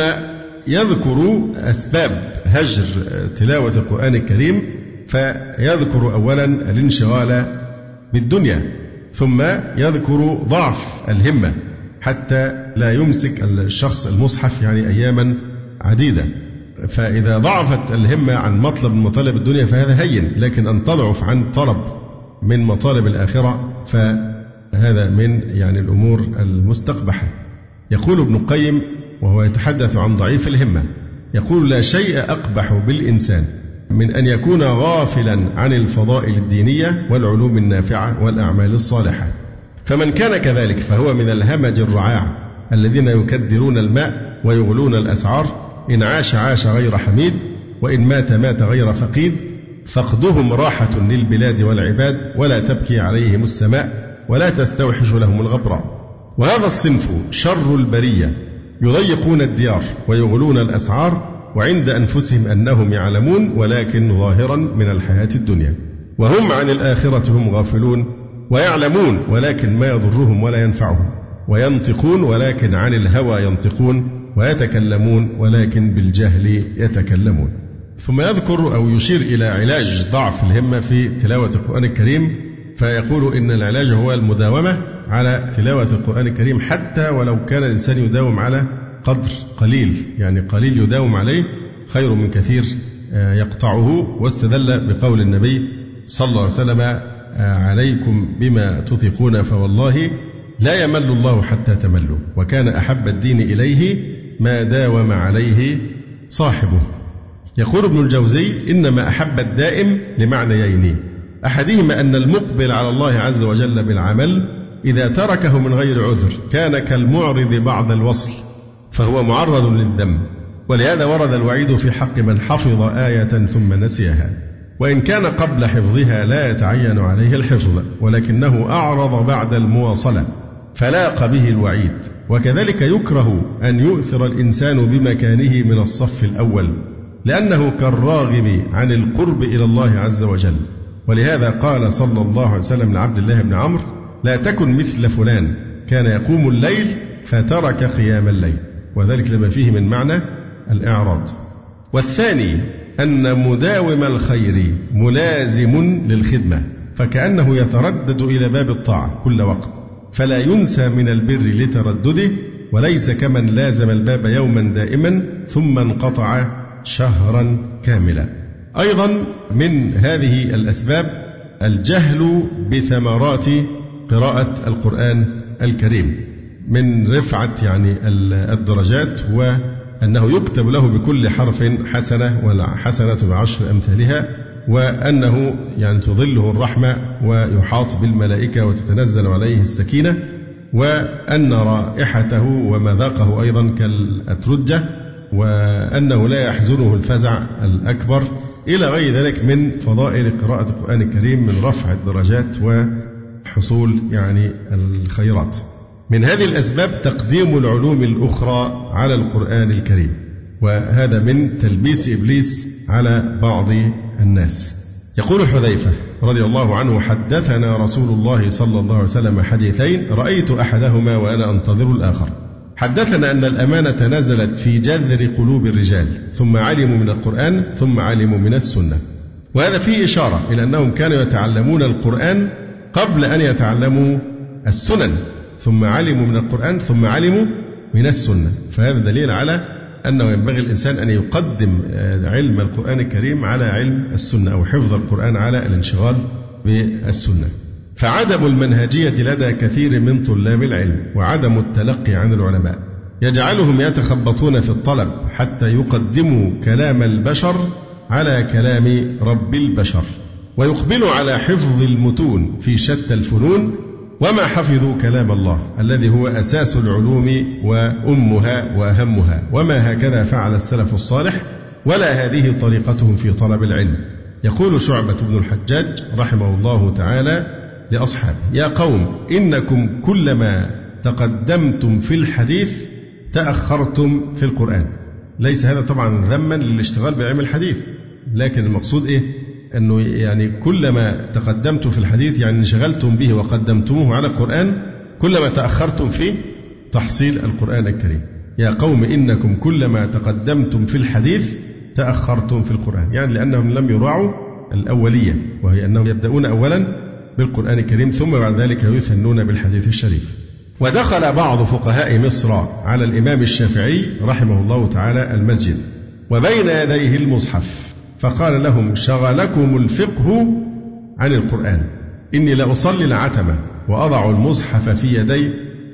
يذكر أسباب هجر تلاوة القرآن الكريم، فيذكر أولا الانشغال بالدنيا، ثم يذكر ضعف الهمة حتى لا يمسك الشخص المصحف يعني أياما عديدة. فإذا ضعفت الهمة عن مطلب من مطالب الدنيا فهذا هين، لكن أن تضعف عن طلب من مطالب الآخرة فهذا من يعني الأمور المستقبحة. يقول ابن القيم وهو يتحدث عن ضعيف الهمة، يقول: لا شيء أقبح بالإنسان من أن يكون غافلا عن الفضائل الدينية والعلوم النافعة والأعمال الصالحة، فمن كان كذلك فهو من الهمج الرعاع الذين يكدرون الماء ويغلون الأسعار، إن عاش عاش غير حميد، وإن مات مات غير فقيد، فقدهم راحة للبلاد والعباد، ولا تبكي عليهم السماء ولا تستوحش لهم الغبراء. وهذا الصنف شر البرية، يضيقون الديار ويغلون الأسعار، وعند أنفسهم أنهم يعلمون، ولكن ظاهرا من الحياة الدنيا، وهم عن الآخرة هم غافلون، ويعلمون ولكن ما يضرهم ولا ينفعهم، وينطقون ولكن عن الهوى ينطقون، ويتكلمون ولكن بالجهل يتكلمون. ثم يذكر أو يشير إلى علاج ضعف الهمة في تلاوة القرآن الكريم، فيقول إن العلاج هو المداومة على تلاوة القرآن الكريم، حتى ولو كان الإنسان يداوم على قدر قليل، يعني قليل يداوم عليه خير من كثير يقطعه. واستدل بقول النبي صلى الله عليه وسلم: عليكم بما تطيقون فوالله لا يمل الله حتى تملوا، وكان أحب الدين إليه ما داوم عليه صاحبه. يقول ابن الجوزي: إنما أحب الدائم لمعنيين: أحدهما أن المقبل على الله عز وجل بالعمل إذا تركه من غير عذر كان كالمعرض بعد الوصل فهو معرض للذم، ولهذا ورد الوعيد في حق من حفظ آية ثم نسيها، وإن كان قبل حفظها لا يتعين عليه الحفظ ولكنه أعرض بعد المواصلة فلاق به الوعيد. وكذلك يكره أن يؤثر الإنسان بمكانه من الصف الأول لأنه كالراغب عن القرب إلى الله عز وجل، ولهذا قال صلى الله عليه وسلم لعبد الله بن عمرو: لا تكن مثل فلان كان يقوم الليل فترك قيام الليل، وذلك لما فيه من معنى الإعراض. والثاني أن مداوم الخير ملازم للخدمة، فكأنه يتردد إلى باب الطاعة كل وقت فلا ينسى من البر لتردده، وليس كمن لازم الباب يوما دائما ثم انقطع شهرا كاملا. أيضا من هذه الأسباب الجهل بثمرات قراءة القرآن الكريم من رفعة يعني الدرجات، وأنه يكتب له بكل حرف حسنة والحسنة بعشر أمثالها، وأنه يعني تظله الرحمة ويحاط بالملائكة وتتنزل عليه السكينة، وأن رائحته ومذاقه أيضا كالأترجة، وأنه لا يحزنه الفزع الأكبر إلى غير ذلك من فضائل قراءة القرآن الكريم من رفع الدرجات وحصول يعني الخيرات. من هذه الأسباب تقديم العلوم الأخرى على القرآن الكريم، وهذا من تلبيس إبليس على بعض الناس. يقول حذيفة رضي الله عنه: حدثنا رسول الله صلى الله عليه وسلم حديثين رأيت أحدهما وأنا أنتظر الآخر. حدثنا أن الأمانة نزلت في جذر قلوب الرجال ثم علموا من القرآن ثم علموا من السنة، وهذا فيه إشارة إلى أنهم كانوا يتعلمون القرآن قبل أن يتعلموا السنن، ثم علموا من القرآن ثم علموا من السنة، فهذا دليل على أنه ينبغي الإنسان أن يقدم علم القرآن الكريم على علم السنة، أو حفظ القرآن على الانشغال بالسنة. فعدم المنهجية لدى كثير من طلاب العلم وعدم التلقي عن العلماء يجعلهم يتخبطون في الطلب حتى يقدموا كلام البشر على كلام رب البشر، ويقبلوا على حفظ المتون في شتى الفنون وما حفظوا كلام الله الذي هو أساس العلوم وأمها وأهمها، وما هكذا فعل السلف الصالح ولا هذه طريقتهم في طلب العلم. يقول شعبة بن الحجاج رحمه الله تعالى لأصحابه: يا قوم إنكم كلما تقدمتم في الحديث تأخرتم في القرآن. ليس هذا طبعا ذما للاشتغال بعلم الحديث، لكن المقصود إيه؟ أنه يعني كلما تقدمتم في الحديث يعني انشغلتم به وقدمتموه على القرآن كلما تأخرتم في تحصيل القرآن الكريم. يا قوم إنكم كلما تقدمتم في الحديث تأخرتم في القرآن، يعني لأنهم لم يراعوا الأولية، وهي أنهم يبدأون أولا بالقرآن الكريم ثم بعد ذلك يثنون بالحديث الشريف. ودخل بعض فقهاء مصر على الإمام الشافعي رحمه الله تعالى المسجد وبين يديه المصحف فقال لهم: شغلكم الفقه عن القرآن، إني لأصلي العتمة وأضع المصحف في يدي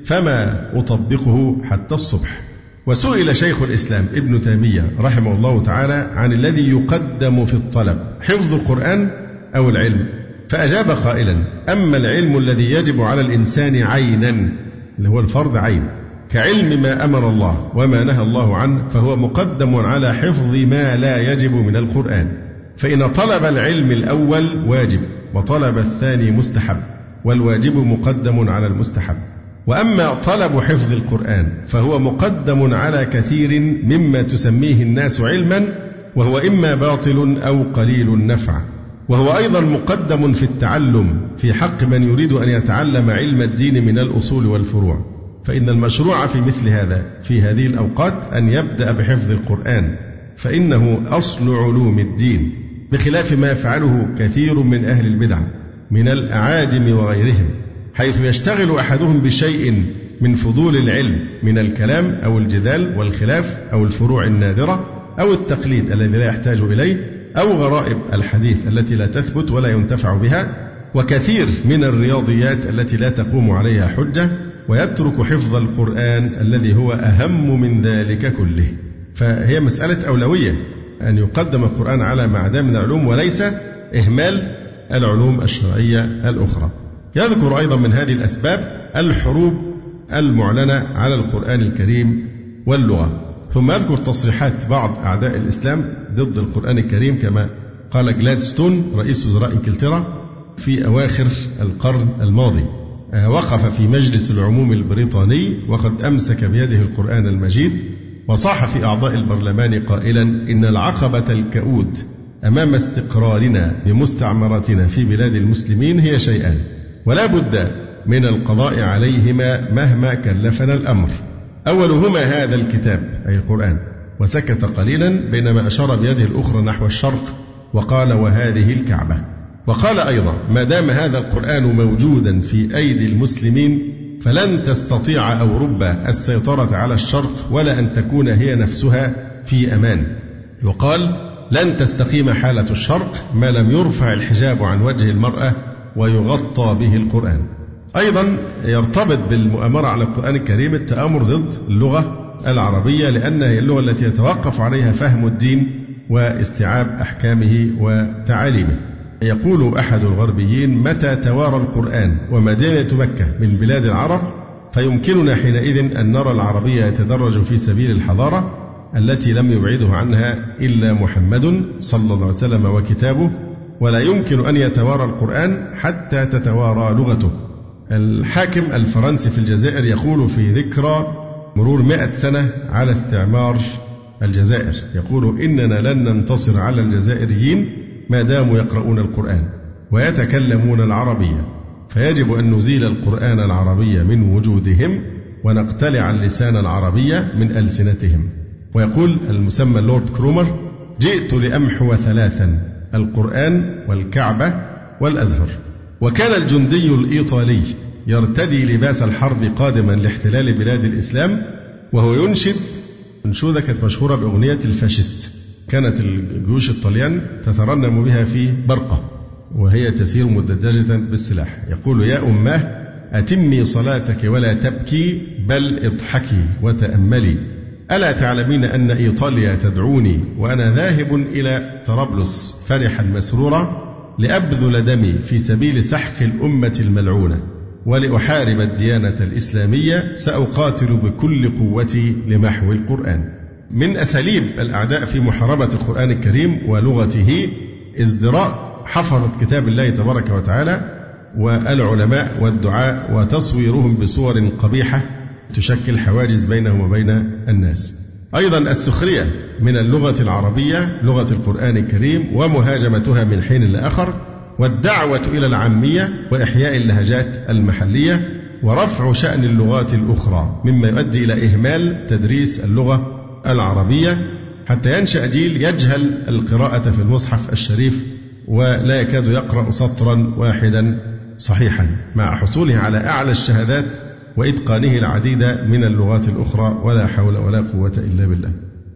فما أطبقه حتى الصبح. وسئل شيخ الإسلام ابن تيمية رحمه الله تعالى عن الذي يقدم في الطلب، حفظ القرآن أو العلم؟ فأجاب قائلا: أما العلم الذي يجب على الإنسان عينا اللي هو الفرض عين كعلم ما أمر الله وما نهى الله عنه فهو مقدم على حفظ ما لا يجب من القرآن، فإن طلب العلم الأول واجب وطلب الثاني مستحب، والواجب مقدم على المستحب. وأما طلب حفظ القرآن فهو مقدم على كثير مما تسميه الناس علما، وهو إما باطل أو قليل النفع، وهو أيضا مقدم في التعلم في حق من يريد أن يتعلم علم الدين من الأصول والفروع، فإن المشروع في مثل هذا في هذه الأوقات أن يبدأ بحفظ القرآن، فإنه أصل علوم الدين، بخلاف ما يفعله كثير من أهل البدع من الأعاجم وغيرهم، حيث يشتغل أحدهم بشيء من فضول العلم من الكلام أو الجدال والخلاف أو الفروع النادرة أو التقليد الذي لا يحتاج إليه أو غرائب الحديث التي لا تثبت ولا ينتفع بها، وكثير من الرياضيات التي لا تقوم عليها حجة، ويترك حفظ القرآن الذي هو أهم من ذلك كله. فهي مسألة أولوية أن يقدم القرآن على ما عدا من العلوم، وليس إهمال العلوم الشرعية الأخرى. يذكر أيضا من هذه الأسباب الحروب المعلنة على القرآن الكريم واللغة. ثم يذكر تصريحات بعض أعداء الإسلام ضد القرآن الكريم، كما قال جلادستون رئيس وزراء إنجلترا في أواخر القرن الماضي، وقف في مجلس العموم البريطاني وقد أمسك بيده القرآن المجيد وصاح في أعضاء البرلمان قائلا: إن العقبة الكؤود أمام استقرارنا بمستعمراتنا في بلاد المسلمين هي شيئان، ولا بد من القضاء عليهما مهما كلفنا الأمر. أولهما هذا الكتاب أي القرآن. وسكت قليلا بينما أشار بيده الأخرى نحو الشرق وقال: وهذه الكعبة. وقال أيضا: ما دام هذا القرآن موجودا في أيدي المسلمين فلن تستطيع أوروبا السيطرة على الشرق ولا أن تكون هي نفسها في أمان. يقال: لن تستقيم حالة الشرق ما لم يرفع الحجاب عن وجه المرأة ويغطى به القرآن. أيضا يرتبط بالمؤامرة على القرآن الكريم التآمر ضد اللغة العربية، لأنها هي اللغة التي يتوقف عليها فهم الدين واستيعاب أحكامه وتعاليمه. يقول أحد الغربيين: متى توارى القرآن ومدينة مكة من بلاد العرب فيمكننا حينئذ أن نرى العربية يتدرج في سبيل الحضارة التي لم يبعده عنها إلا محمد صلى الله عليه وسلم وكتابه، ولا يمكن أن يتوارى القرآن حتى تتوارى لغته. الحاكم الفرنسي في الجزائر يقول في ذكرى مرور مئة سنة على استعمار الجزائر، يقول: إننا لن ننتصر على الجزائريين ما داموا يقرؤون القرآن ويتكلمون العربية، فيجب أن نزيل القرآن العربي من وجودهم ونقتلع اللسان العربي من ألسنتهم. ويقول المسمى لورد كرومر: جئت لأمحو ثلاثا: القرآن والكعبة والأزهر. وكان الجندي الإيطالي يرتدي لباس الحرب قادما لاحتلال بلاد الإسلام وهو ينشد أنشودة كانت مشهورة بأغنية الفاشيست، كانت الجيوش الطليان تترنم بها في برقة وهي تسير مدججة بالسلاح. يقول: يا أماه أتمي صلاتك ولا تبكي بل اضحكي وتأملي، ألا تعلمين أن إيطاليا تدعوني وأنا ذاهب إلى طرابلس فرحا مسرورا لأبذل دمي في سبيل سحق الأمة الملعونة ولأحارب الديانة الإسلامية، سأقاتل بكل قوتي لمحو القرآن. من أساليب الأعداء في محاربة القرآن الكريم ولغته ازدراء حفظة كتاب الله تبارك وتعالى والعلماء والدعاء وتصويرهم بصور قبيحة تشكل حواجز بينهم وبين الناس. أيضا السخرية من اللغة العربية لغة القرآن الكريم ومهاجمتها من حين لآخر، والدعوة إلى العامية وإحياء اللهجات المحلية ورفع شأن اللغات الأخرى، مما يؤدي إلى إهمال تدريس اللغة العربية حتى ينشأ جيل يجهل القراءة في المصحف الشريف ولا يكاد يقرأ سطرا واحدا صحيحا، مع حصوله على أعلى الشهادات وإتقانه العديد من اللغات الأخرى، ولا حول ولا قوة إلا بالله.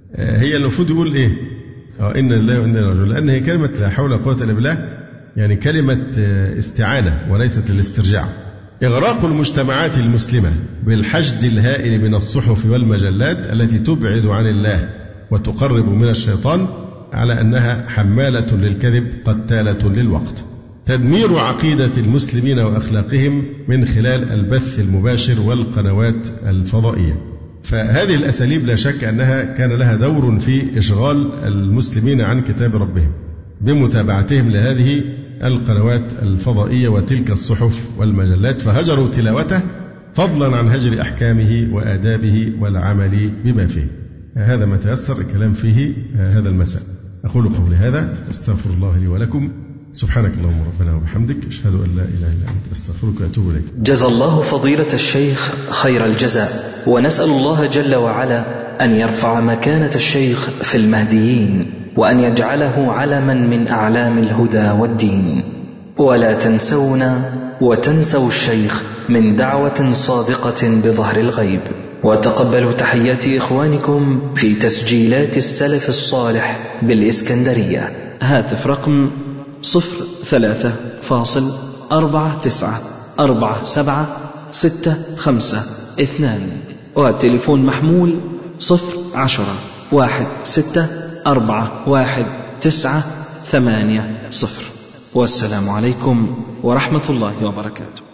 هي المفروض يقول إيه؟ إن الله وإنا إليه راجعون، لأن هي كلمة لا حول ولا قوة إلا بالله يعني كلمة استعانة وليست الاسترجاع. إغراق المجتمعات المسلمة بالحشد الهائل من الصحف والمجلات التي تبعد عن الله وتقرب من الشيطان على أنها حمالة للكذب قتالة للوقت. تدمير عقيدة المسلمين وأخلاقهم من خلال البث المباشر والقنوات الفضائية. فهذه الأساليب لا شك أنها كان لها دور في إشغال المسلمين عن كتاب ربهم بمتابعتهم لهذه القنوات الفضائية وتلك الصحف والمجلات، فهجروا تلاوته فضلا عن هجر أحكامه وآدابه والعمل بما فيه. هذا ما تيسر الكلام فيه هذا المساء. أقول قولي هذا واستغفر الله لي ولكم. سبحانك اللهم ربنا وبحمدك، أشهد أن لا إله إلا أنت، أستغفرك وأتوب إليك. جزا الله فضيلة الشيخ خير الجزاء، ونسأل الله جل وعلا أن يرفع مكانة الشيخ في المهديين وأن يجعله علما من أعلام الهدى والدين. ولا تنسونا وتنسوا الشيخ من دعوة صادقة بظهر الغيب، وتقبلوا تحيات إخوانكم في تسجيلات السلف الصالح بالإسكندرية. هاتف رقم صفر ثلاثة فاصل أربعة تسعة أربعة سبعة ستة خمسة اثنان، وتليفون محمول صفر عشرة واحد ستة أربعة واحد تسعة ثمانية صفر. والسلام عليكم ورحمة الله وبركاته.